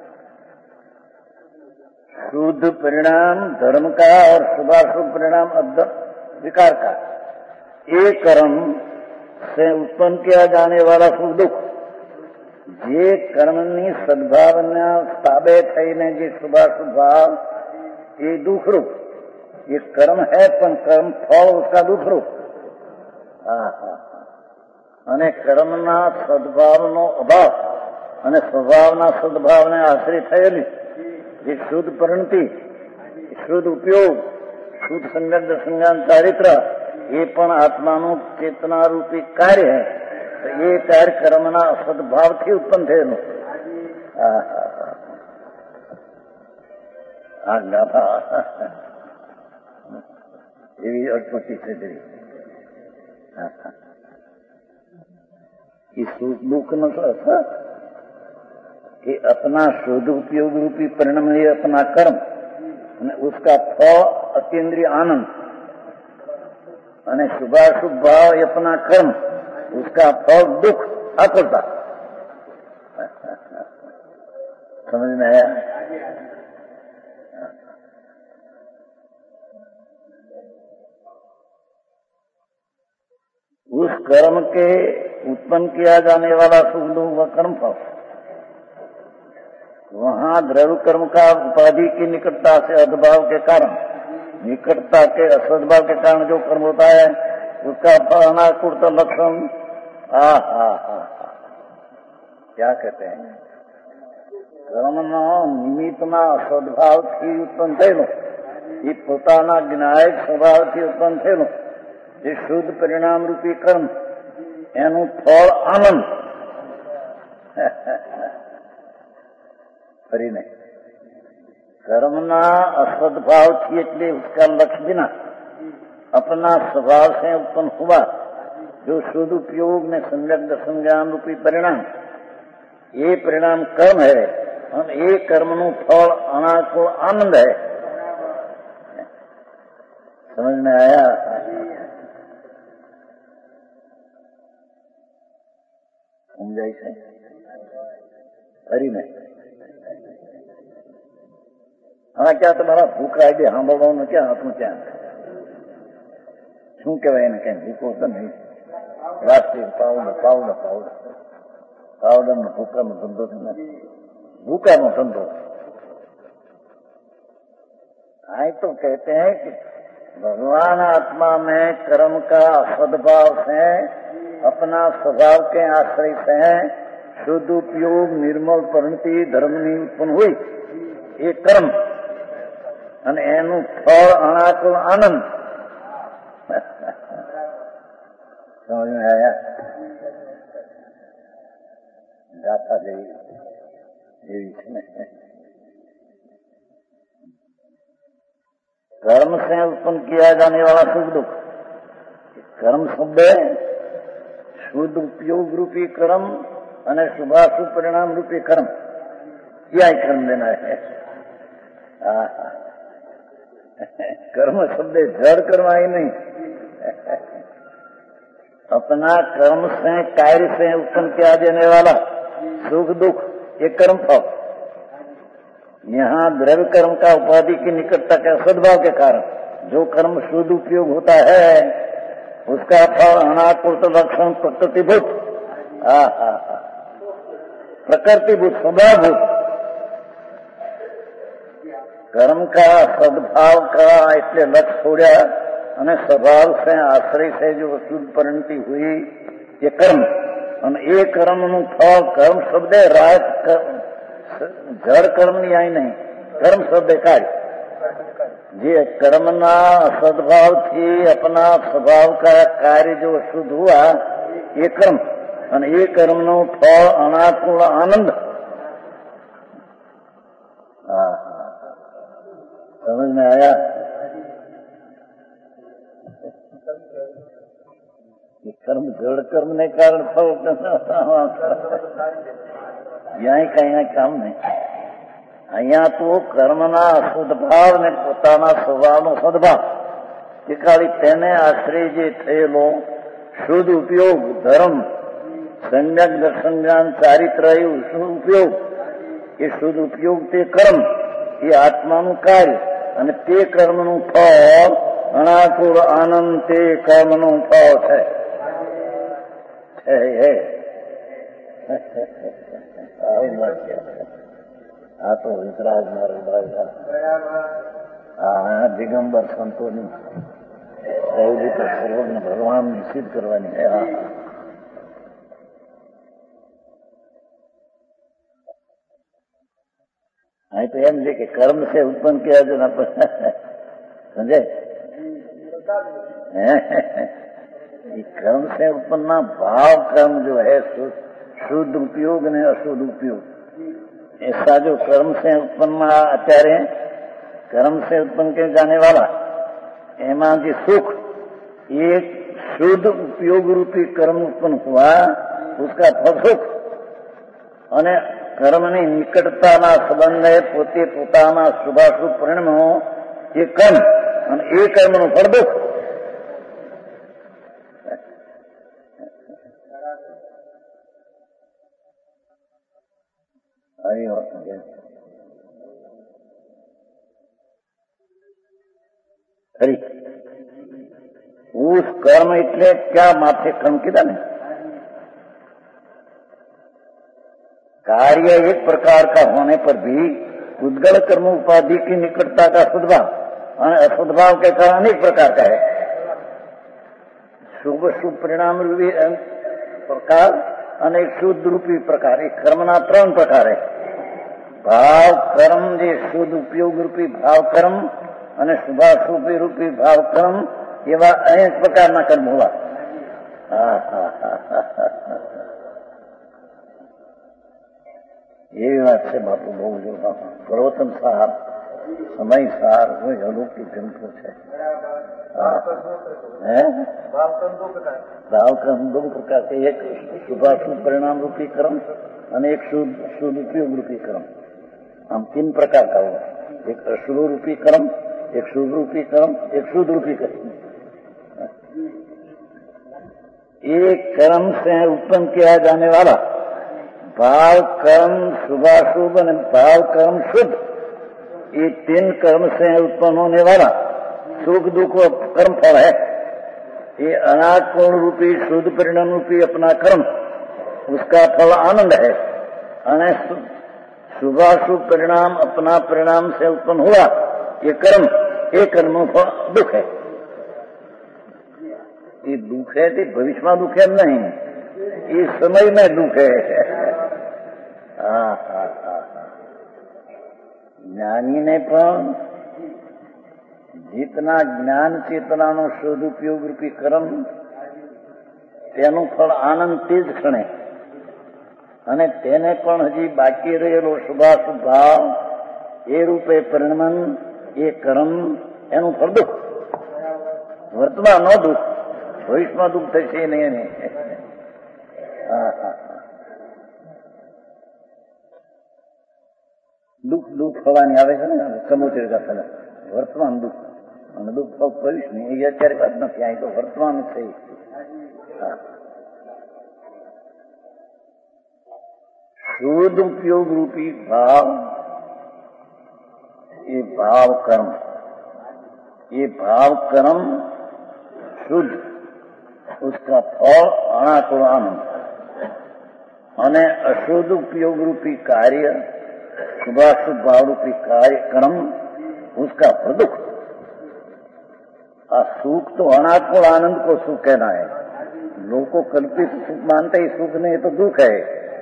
S1: शुद्ध परिणाम धर्म का और शुभाशुभ परिणाम विकार का, एक कर्म से उत्पन्न किया जाने वाला सुख दुख, જે કર્મની સદભાવના તાબે થઈને જે શુભાશુભ ભાવ એ દુઃખરૂપ, ये कर्म है પણ कर्म ફળ उसका દુઃખરૂપ। હા હા, અને કર્મના સદભાવનો અભાવ અને સ્વભાવના સદભાવને આશ્રિત થયેલી જે શુદ્ધ પરિણતિ, શુદ્ધ ઉપયોગ, શુદ્ધ સંગત સંज्ञान ચારિત્ર, ये પણ આત્માનું ચેતનારૂપી કાર્ય है। तो ये कार्य कर्मना सद्भाव થી उत्पन्न થયેલું। આ ગાથા એવી અટપટી છે તેરી। इस दुख न कि अपना शुद्ध उपयोग रूपी परिणाम लिए अपना कर्म, उसका फल अतीन्द्रिय आनंद, અને શુભાશુભ ભાવ अपना कर्म, उसका फल दुख आकुलता। समझ में आया? उस कर्म के उत्पन्न किया जाने वाला सुख दुख व कर्म फल, वहां द्रव्य कर्म का उपाधि की निकटता से अद्भाव के कारण, निकटता के असद्भाव के कारण जो कर्म होता है उसका फल अनाकुल लक्षण। आ हा हा क्या कहते हैं, कर्मना निमित्तना सद्भावથી ઉત્પન્ન થયેલો, એ પોતાના જ્ઞાયક સ્વભાવથી ઉત્પન્ન થયેલો જે શુદ્ધ પરિણામ રૂપી કર્મ, એનું ફળ આનંદ। ફરી નહીં, कर्मना असद्भावથી એટલે उसका लक्ष्य बिना अपना स्वभाव से उत्पन्न हुआ जो शुद्ध उपयोग में संलग्न संज्ञान रूपी परिणाम, ये परिणाम कर्म है और ये कर्मनु फल अनाकुल आनंद है। समझ में आया? समझाई से हरी नहीं। हाँ क्या तुम्हारा भूख आइडिया हाँ बोलवा क्या हाथों क्या શું કહેવાય એને કઈ ભૂકો તો નહીં, plastic powder powder powder powder નો ભૂકાનો ધંધો ભૂકાનો ધંધો। आए तो कहते हैं कि भगवान आत्मा में कर्म का सद्भाव से अपना स्वभाव के आश्रय से शुद्ध उपयोग निर्मल परिणति धर्मनी उत्पन्न हुई ये कर्म અને એનું ફળ અણાકુળ આનંદ સમજ में आया गाथा જેવી જેવી છે कर्म से उत्पन्न किया जाने वाला सुख दुख कर्म शब्द शुद्ध उपयोग रूपी कर्म અને શુભાશુભ પરિણામ રૂપી કર્મ क्या कर्म देना है कर्म शब्द जड़ कर्म आई नहीं अपना कर्म से कार्य से उत्पन्न किया जाने वाला सुख दुख ये कर्म फल यहाँ द्रव्य कर्म का उपाधि की निकटता के सद्भाव के कारण जो कर्म शुद्ध उपयोग होता है उसका फल अनाकुल लक्षण प्रकृतिभूत प्रकृतिभूत स्वभावभूत कर्म का सद्भाव का इसलिए लक्ष्य छोड़ा અને स्वभाव से आश्रय से जो शुद्ध परिणति हुई ये कर्म અને એ કર્મનું ફળ કર્મ શબ્દ રાજ જળ કર્મની આઈ નહીં કર્મ શબ્દ કાર્ય જે कर्मना सद्भाव थी अपना स्वभाव का कार्य जो शुद्ध हुआ ये कर्म અને એ કર્મનું ફળ અનાકુળ આનંદ हाँ समझ में आया ये कर्म जड़ कर्म ने कारण फल यहाँ कहीं काम नहीं અહીંયા તો કર્મના સદભાવ ને પોતાના સ્વભાવનો સદભાવ કે ખાલી તેને આશ્રય જે થયેલો શુદ્ધ ઉપયોગ ધર્મ સંજ્ઞક દર્શનજ્ઞાન ચારિત્ર એવું શુદ્ધ ઉપયોગ એ શુદ્ધ ઉપયોગ તે કર્મ એ આત્માનું કાર્ય અને તે કર્મનું ફળ અનાકુળ આનંદ તે કર્મનું ફળ છે આ તો વિતરાગ માર્ગ હા દિગંબર સંતોની એવી રીતે સર્વજ્ઞ ભગવાન નિશ્ચિત કરવાની હે હા અહીં તો એમ છે કે કર્મ से उत्पन्न किया जो ना समझे कर्म से उत्पन्न भाव कर्म जो है शुद्ध उपयोग ने अशुद्ध उपयोग ऐसा जो कर्म से उत्पन्न आचार्य कर्म से उत्पन्न किए जाने वाला एमा जो सुख एक शुद्ध उपयोग रूपी कर्म उत्पन्न हुआ उसका फल सुख અને કર્મની નિકટતાના સંબંધે પોતે પોતાના શુભાશુભ પરિણામો એ કર્મ અને એ કર્મનું ફળ દુઃખ खरी उस कर्म એટલે क्या माथे कर्म કીધા ને कार्य एक प्रकार का होने पर भी उद्गल कर्म उपाधि की निकटता का सद्भाव और असद्भाव के कारण अनेक प्रकार का है शुभ शुभ परिणाम रूपी प्रकार अनेक शुद्ध रूपी प्रकार एक कर्मना त्रण प्रकार है भाव कर्म जे शुद्ध उपयोग रूपी भाव कर्म અને શુભાશુભ રૂપી ભાવ કર્મ એવા અનેક પ્રકારના કર્મ હોવા એવી વાત છે બાપુ બહુ જો સર્વોત્તમ સાર સમય સાર કોઈ અલૌકિક ગ્રંથો છે ભાવ કર્મ દો પ્રકાર છે એક શુભાશુભ પરિણામ रूपी कर्म અને એક શુદ્ધ શુદ્ધ उपयोग रूपी कर्म આમ तीन प्रकार का हुआ एक अशुभ रूपी कर्म एक शुभ रूपी कर्म एक शुद्ध रूपी कर्म एक कर्म से उत्पन्न किया जाने वाला भाव कर्म शुभाशुभ और भाव कर्म शुद्ध ये तीन कर्म से उत्पन्न होने वाला सुख दुख कर्म फल है ये अनात्मूर्ण रूपी शुद्ध परिणाम रूपी अपना कर्म उसका फल आनंद है अने शुभाशुभ परिणाम अपना परिणाम से उत्पन्न हुआ ये कर्म ये कर्म फल दुख है ये दुख है तो भविष्य में दुख एम नहीं, ये समय में दुख है। हाँ हाँ हाँ हाँ ज्ञानी ने पण जितना ज्ञान चेतना नो सदुपयोग रूपी कर्म तेનું ફળ આનંદ તે જ ખણે અને તેને પણ હજી બાકી રહેલો શુભાશુભ ભાવ એ રૂપે પરિણમન એ કર્મ એનું ફળ દુઃખ, વર્તમાન નો દુઃખ, ભવિષ્યમાં દુઃખ થશે નહીં એને. હા હા દુઃખ દુઃખ થવાની આવે છે ને સમુદ્ર ગાથા વર્તમાન દુઃખ અને દુઃખ ફળ ભવિષ્ય નહીં એ અત્યારે વાત નથી, અહીં તો વર્તમાન છે. शुद्ध उपयोग रूपी भाव, ये भाव कर्म, ये भाव कर्म शुद्ध, उसका फल अनाकुल आनंद, અને અશુદ્ધ उपयोग रूपी कार्य शुभाशुभ भाव रूपी कार्य कर्म उसका फल दुख. आ सुख तो अनाकुल आनंद को सुख कहना है. लोग को कल्पित सुख मानते ही सुख नहीं तो दुख है.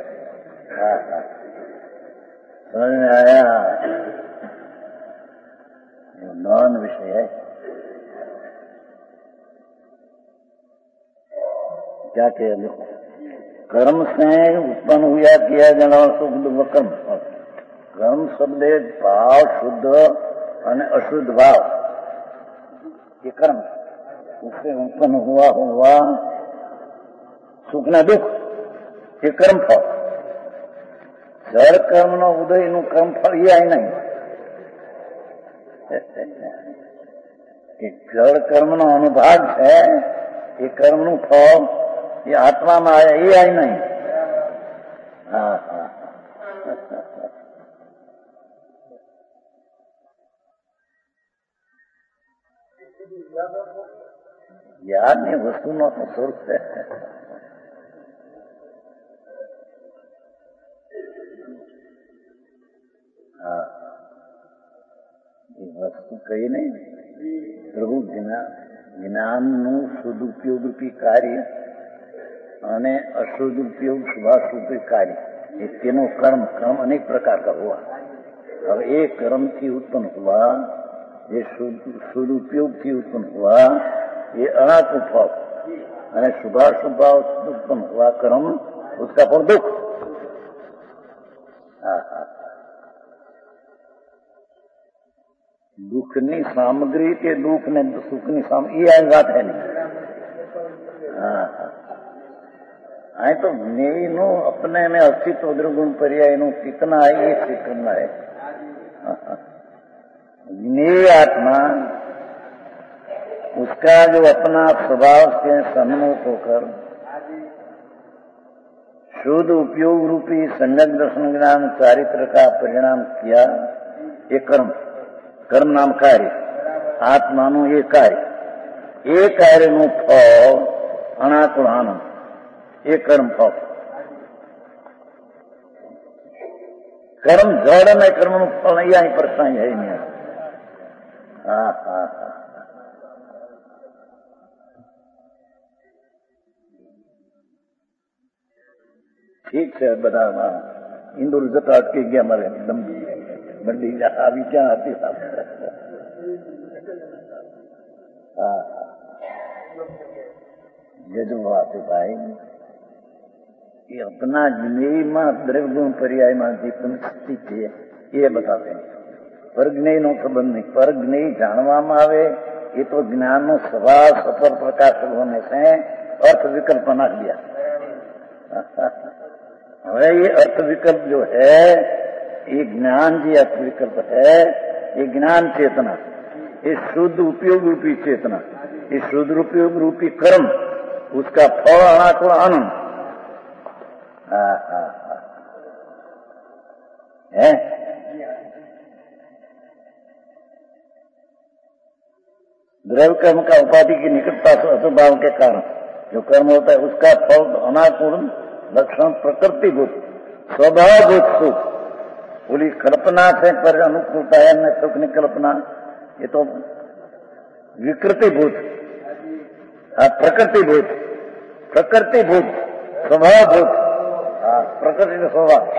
S1: समझ में आया? ये नॉन विषय है. क्या कहे देखो, कर्म से उत्पन्न हुआ किया जाना सुख दुख कर्म. कर्म शब्द भाव शुद्ध और अशुद्ध भाव ये कर्म, उससे उत्पन्न हुआ हुआ सुख न दुख ये कर्म फल. जड़ कर्म नो उदय नु कर्म फल ये आई नहीं. जड़ कर्म नो अनुभाग है ये कर्म नु फल ये आत्मा में आया ये आई नहीं. हाँ हाँ याद नहीं वस्तु नो स्वरूप है. हाँ ये वस्तु कही नहीं, प्रभु જ્ઞાન નું સદુપયોગ રૂપી કાર્ય અને અસદુપયોગ શુભાશુભ કાર્ય એ તેનો કર્મ કર્મ અનેક પ્રકાર का हुआ. अब एक कर्म થી उत्पन्न हुआ ये सदुपयोग થી उत्पन्न हुआ ये अनाकुल फल અને શુભાશુભ भाव उत्पन्न हुआ कर्म उसका फल दुख. हाँ हाँ दुखनी सामग्री के दुख ने सुखनी सामग्री ये बात है नहीं. हाँ हाँ आए तो ज्ञेय नो अपने में अस्तित्व द्रगुण पर्याय नो कितना है ये सिद्ध करना है. ज्ञेय आत्मा उसका जो अपना स्वभाव से सम्मुख होकर शुद्ध उपयोग रूपी संयक दर्शन ज्ञान चारित्र का परिणाम किया ये कर्म, कर्म नाम कार्य, आत्मा नो ये कार्य, ये कार्य नो फल अनाकुल आनंद ये कर्म फल. कर्म जड़ में कर्म नु फल नहीं आई परछाई है नहीं. हाँ हाँ हाँ ठीक है. बता इंदौर जता अटके गया मारे एकदम बड़ी अभी क्या आती है. हाँ ये जो बात है भाई ये अपना ज्ञेय में द्रव्य गुण पर्याय में जीवन स्थित है ये बताते हैं. पर ज्ञेय नो संबंध नहीं. पर ज्ञेय जानवा में आवे ये तो ज्ञान नो स्वभाव सफल प्रकाश होने से अर्थ विकल्प बना लिया. હવે ये अर्थ विकल्प जो है ये ज्ञान जी अर्थ विकल्प है, ये ज्ञान चेतना, ये शुद्ध उपयोग रूपी चेतना, ये शुद्ध उपयोग रूपी कर्म उसका फल अनाकुल आनंद. हाँ हाँ हाँ है द्रव्य कर्म का उपाधि की निकटता से असुभाव के कारण जो कर्म होता है उसका फल अनाकुल लक्षण प्रकृतिभूत स्वभावभूत सुख. बोली कल्पना से पर अनुकूलता है न सुख की कल्पना ये तो विकृतिभूत प्रकृतिभूत प्रकृतिभूत स्वभावभूत प्रकृति का स्वभाव।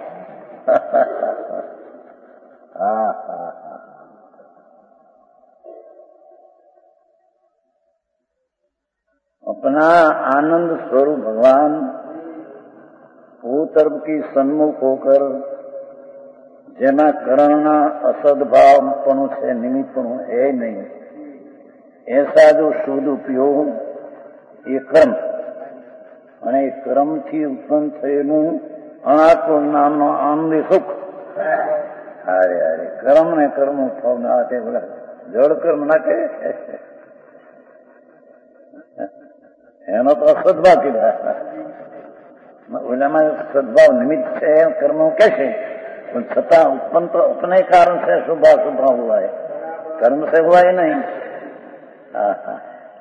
S1: हाँ हाँ अपना आनंद स्वरूप भगवान वो तरफ की सन्मुख होकर जेना करणना असद्भावपणु से निमित्तपणु है नहीं, ऐसा जो शुद्ध उपयोग ये कर्म અને કર્મથી ઉત્પન્ન થયેલું અનાકુળ નામનો આનંદી સુખ. હારે હારે કર્મ ને કર્મ ફળ ના તે બોલા જળ કર્મ ના કહે એનો તો અસદભાવ કીધા. ઓલામાં સદભાવ નિમિત્ત છે કર્મ કે છે પણ છતાં उत्पन्न तो अपने कारण से शुभ अशुभ हुआ है, कर्म से हुआ ही नहीं. हाँ हाँ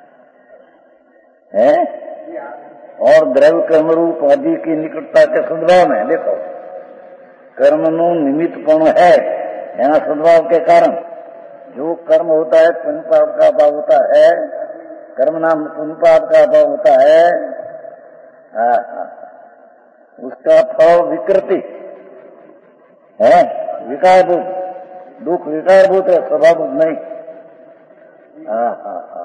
S1: है और द्रव्य कर्म रूप आदि की निकटता के सद्भाव में देखो कर्म नु निमित्त पण है एना सद्भाव के कारण जो कर्म होता है पुण्य पाप का भाव होता है, कर्म नाम पुण्य पाप का भाव होता है. हाँ हाँ उसका फल विकृति है, विकारभूत दुख विकारभूत है, स्वभावभूत नहीं. हाँ हाँ हाँ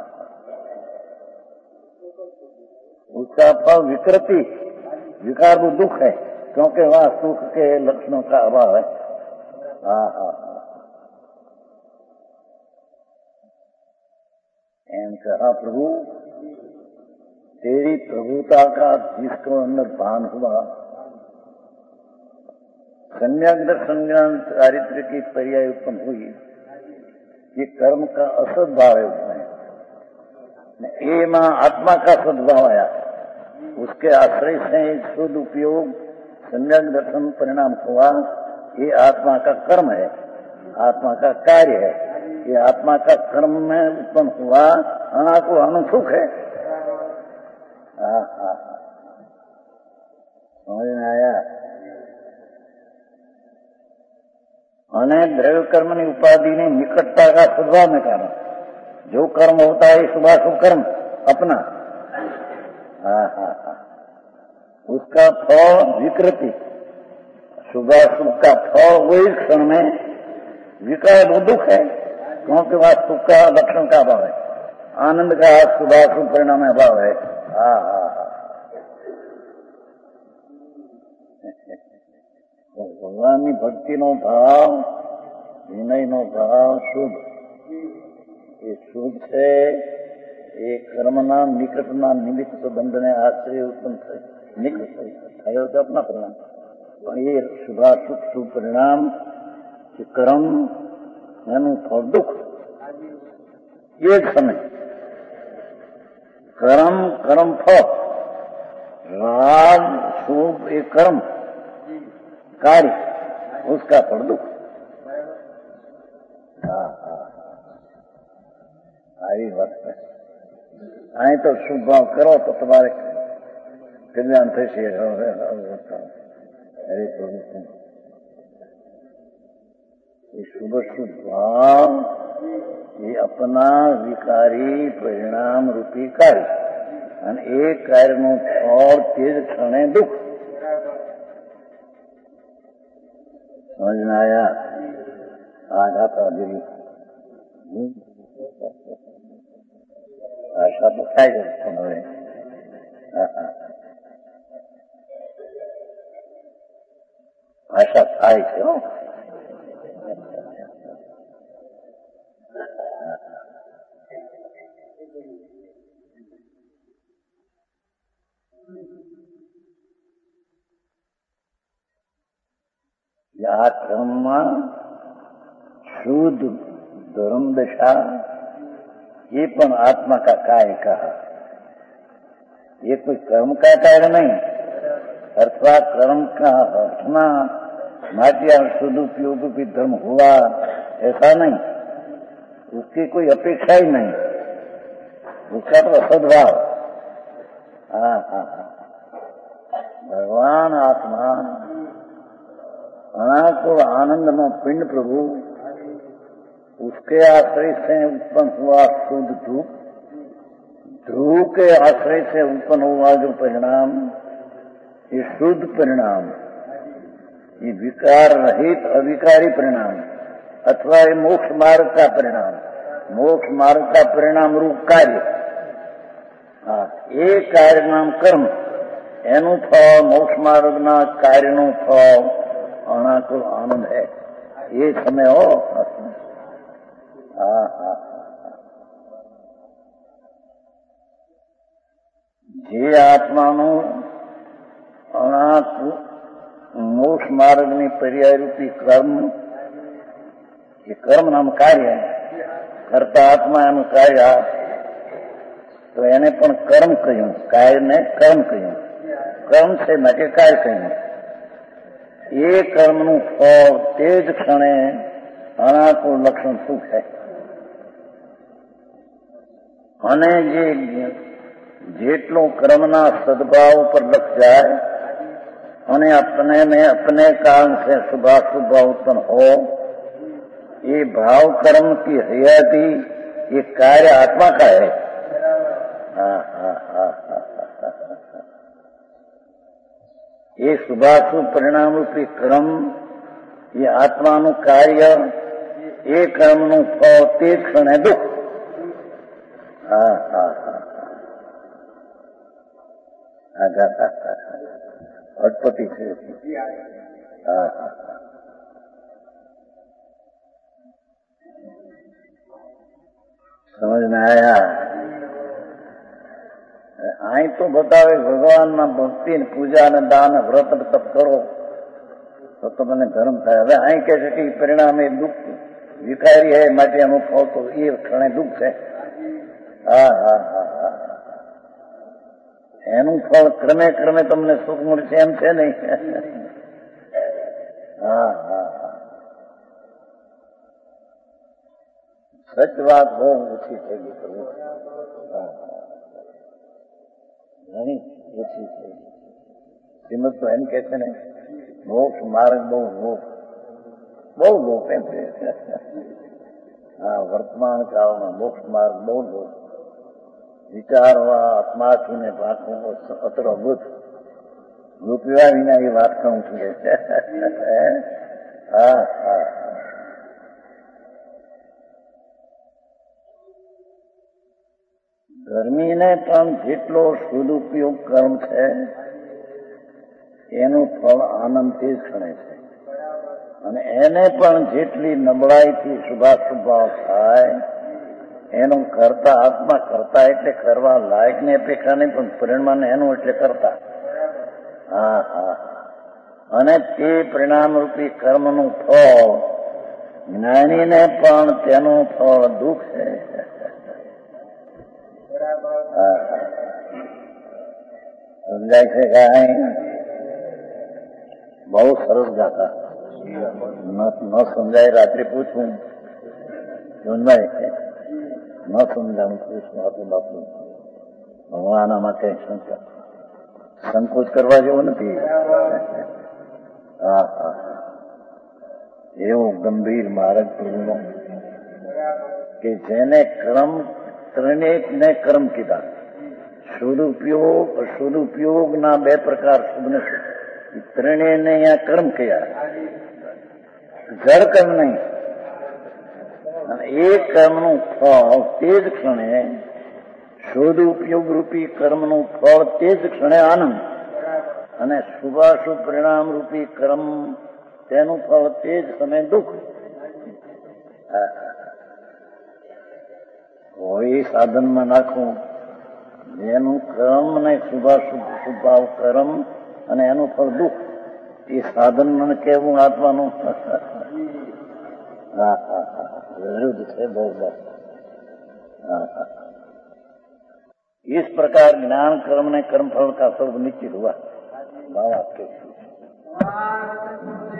S1: उसका फल विकृति विकारभूत दुख है क्योंकि वहाँ सुख के लक्षणों का अभाव है. हाँ हाँ हाँ एम कहा प्रभु तेरी प्रभुता का जिसको अंदर भान हुआ, सम्यक दर्शन ज्ञान चारित्र की पर्याय उत्पन्न हुई, ये कर्म का असद्भाव है उसमें, ये मां आत्मा का सद्भाव आया, उसके आश्रय से शुद्ध उपयोग सम्यक दर्शन परिणाम हुआ. ये आत्मा का कर्म है, आत्मा का कार्य है, ये आत्मा का कर्म में उत्पन्न हुआ अना को आनंद सुख है. हाँ हाँ समझ में आया. અને દ્રવ્ય કર્મની ઉપાધિની નિકટતા का स्वभाव में कारण जो कर्म होता है शुभाशुभ कर्म अपना. हाँ हाँ हाँ उसका फल विकृति, शुभाशुभ का फल वही क्षण में विकार वो दुख है क्योंकि वास्तु का लक्षण का अभाव है, आनंद का शुभाशुभ परिणाम में अभाव है. हाँ हाँ हाँ भगवान की भक्ति नो भाव विनय नो भाव शुभ ये शुभ से ये कर्मना निकटना निमित्त संबंध ने आश्रय उत्पन्न निकट थयो तो अपना परिणाम, પણ એ શુભાશુભ શુભ પરિણામ કર્મ એનું ફળ દુઃખ. એ જ સમય कर्म कर्म फल राग शुभ ये कर्म कार्य उसका फल दुख. हाँ हाँ आई बात है. आई तो शुभ भाव करो तो तुम्हारे कल्याण थे. अरे प्रभु ये शुभ शुभ भाव ये अपना विकारी परिणाम रूपी कार्य અને એ કાર્યનું ફળ તે જ ક્ષણે દુઃખ. समझ में आया. आ जाता दिल्ली भाषा तो થાય છે હવે. ભાષા થાય છે હો. આ ક્રમમાં शुद्ध धर्म दशा ये पण आत्मा का कार्य कहा. ये कोई कर्म का कार्य नहीं अथवा कर्म का रचना माटिया शुद्ध उपयोग भी धर्म हुआ ऐसा नहीं, उसकी कोई अपेक्षा ही नहीं, उसका तो सद्भाव. हाँ हाँ हाँ भगवान आत्मा अनाकुल आनंद में पिंड प्रभु उसके आश्रय से उत्पन्न हुआ शुद्ध ध्रुव ध्रुव गुरु के आश्रय से उत्पन्न हुआ जो परिणाम, ये शुद्ध परिणाम, ये विकार रहित अविकारी परिणाम अथवा ये मोक्ष मार्ग का परिणाम, मोक्ष मार्ग का परिणाम रूप कार्य, हाँ ये कार्य नाम कर्म, एनु फल मोक्ष मार्ग ना कार्य नु फल अनाकुल आनंद है, ये समय हो। हाँ हाँ જે આત્માનું અનાથ મોક્ષ માર્ગની પર્યાયરૂપી કર્મ, એ કર્મ નામ કાર્ય, કરતા આત્મા એનું કાર્ય, તો એને પણ કર્મ કહ્યું, કાર્યને કર્મ કહ્યું, કર્મ છે ન કે કાર્ય કહ્યું। એ કર્મનું ફળ તે જ ક્ષણે અનાકુળ લક્ષણ સુખ છે। અને જે જેટલો કર્મના સદભાવ પર લક્ષ जाए અને अपने में अपने कारण से शुभाशुभ भाव उत्पन्न हो, ये भाव कर्म की हयाती ये कार्य आत्मा का है। हाँ हाँ हाँ हाँ ये शुभाशुभ परिणाम रूपी कर्म, ये आत्माનું कार्ય, એ કર્મનું ફળ તે ક્ષણે દુઃખ। હા હા હા अटपटी से हाँ हाँ समझ में आया। आई तो बतावे भगवान ना भक्ति ने पूजा ने दान व्रत तप करो तो તમને ધર્મ થાય। હવે અહીં કહે છે કે પરિણામ એ દુઃખ વિકારી હે, માટે એનું ફળ તો એ ક્ષણે દુઃખ છે। હા હા હા હા એનું ફળ ક્રમે ક્રમે તમને સુખ મળશે એમ છે નહીં। હા હા હા સચ વાત બહુ ઓછી થઈ ગઈ પ્રભુ, ઘણી ઓછી થઈ ગઈ। શ્રીમદ તો એમ કે છે ને મોક્ષ માર્ગ બહુ લોપ, બહુ લોપ એમ છે। હા વર્તમાન કાળમાં મોક્ષ માર્ગ બહુ લોપ, વિચારવા આત્માથીને પાકું અતર અભૂત રૂપિયા વિના એ વાત કહું છું। હા હા ગરમીને પણ જેટલો સદુપયોગ કર્મ છે એનું ફળ આનંદ તે જ ક્ષણે છે, અને એને પણ જેટલી નબળાઈથી શુભાશુભ ભાવ થાય એનું કરતા આત્મા, કરતા એટલે કરવા લાયક ની અપેક્ષા નહીં પણ પરિણામ એનું એટલે કરતા। હા હા અને તે પરિણામ રૂપી કર્મનું ફળ જ્ઞાનીને પણ તેનું ફળ દુઃખ છે। હા સમજાય છે કાંઈ? બહુ સરસ ગાતા, ન સમજાય રાત્રે પૂછવું, સમજાય ન સમજાવું પૂછવું આપણું બાપુ। ભગવાન આમાં કઈ શંકા સંકોચ કરવા જેવો નથી। હા હા એવો ગંભીર માર્ગ પ્રભુનો કે જેને કર્મ ત્રણેકને કર્મ કીધા, સદુપયોગ અસદુપયોગના બે પ્રકાર શુભ ને શુભ, ત્રણેયને અહીંયા કર્મ કહ્યા, જળ કર્મ નહીં। અને એ કર્મનું ફળ તે જ ક્ષણે સદુપયોગ રૂપી કર્મનું ફળ તે જ ક્ષણે આનંદ, અને શુભાશુભ પરિણામ રૂપી કર્મ તેનું ફળ તે જ સમય દુઃખ। કોઈ સાધનમાં નાખવું જેનું કર્મ ને શુભાશુભ શુભાવ કર્મ અને એનું ફળ દુઃખ, એ સાધન મને કહેવું આત્માનું હા હા હા વિરુદ્ધ છે બહુ બહુ। હા હા इस प्रकार ज्ञान कर्म ने कर्म फल का स्वर्ग निश्चित हुआ। बाबा के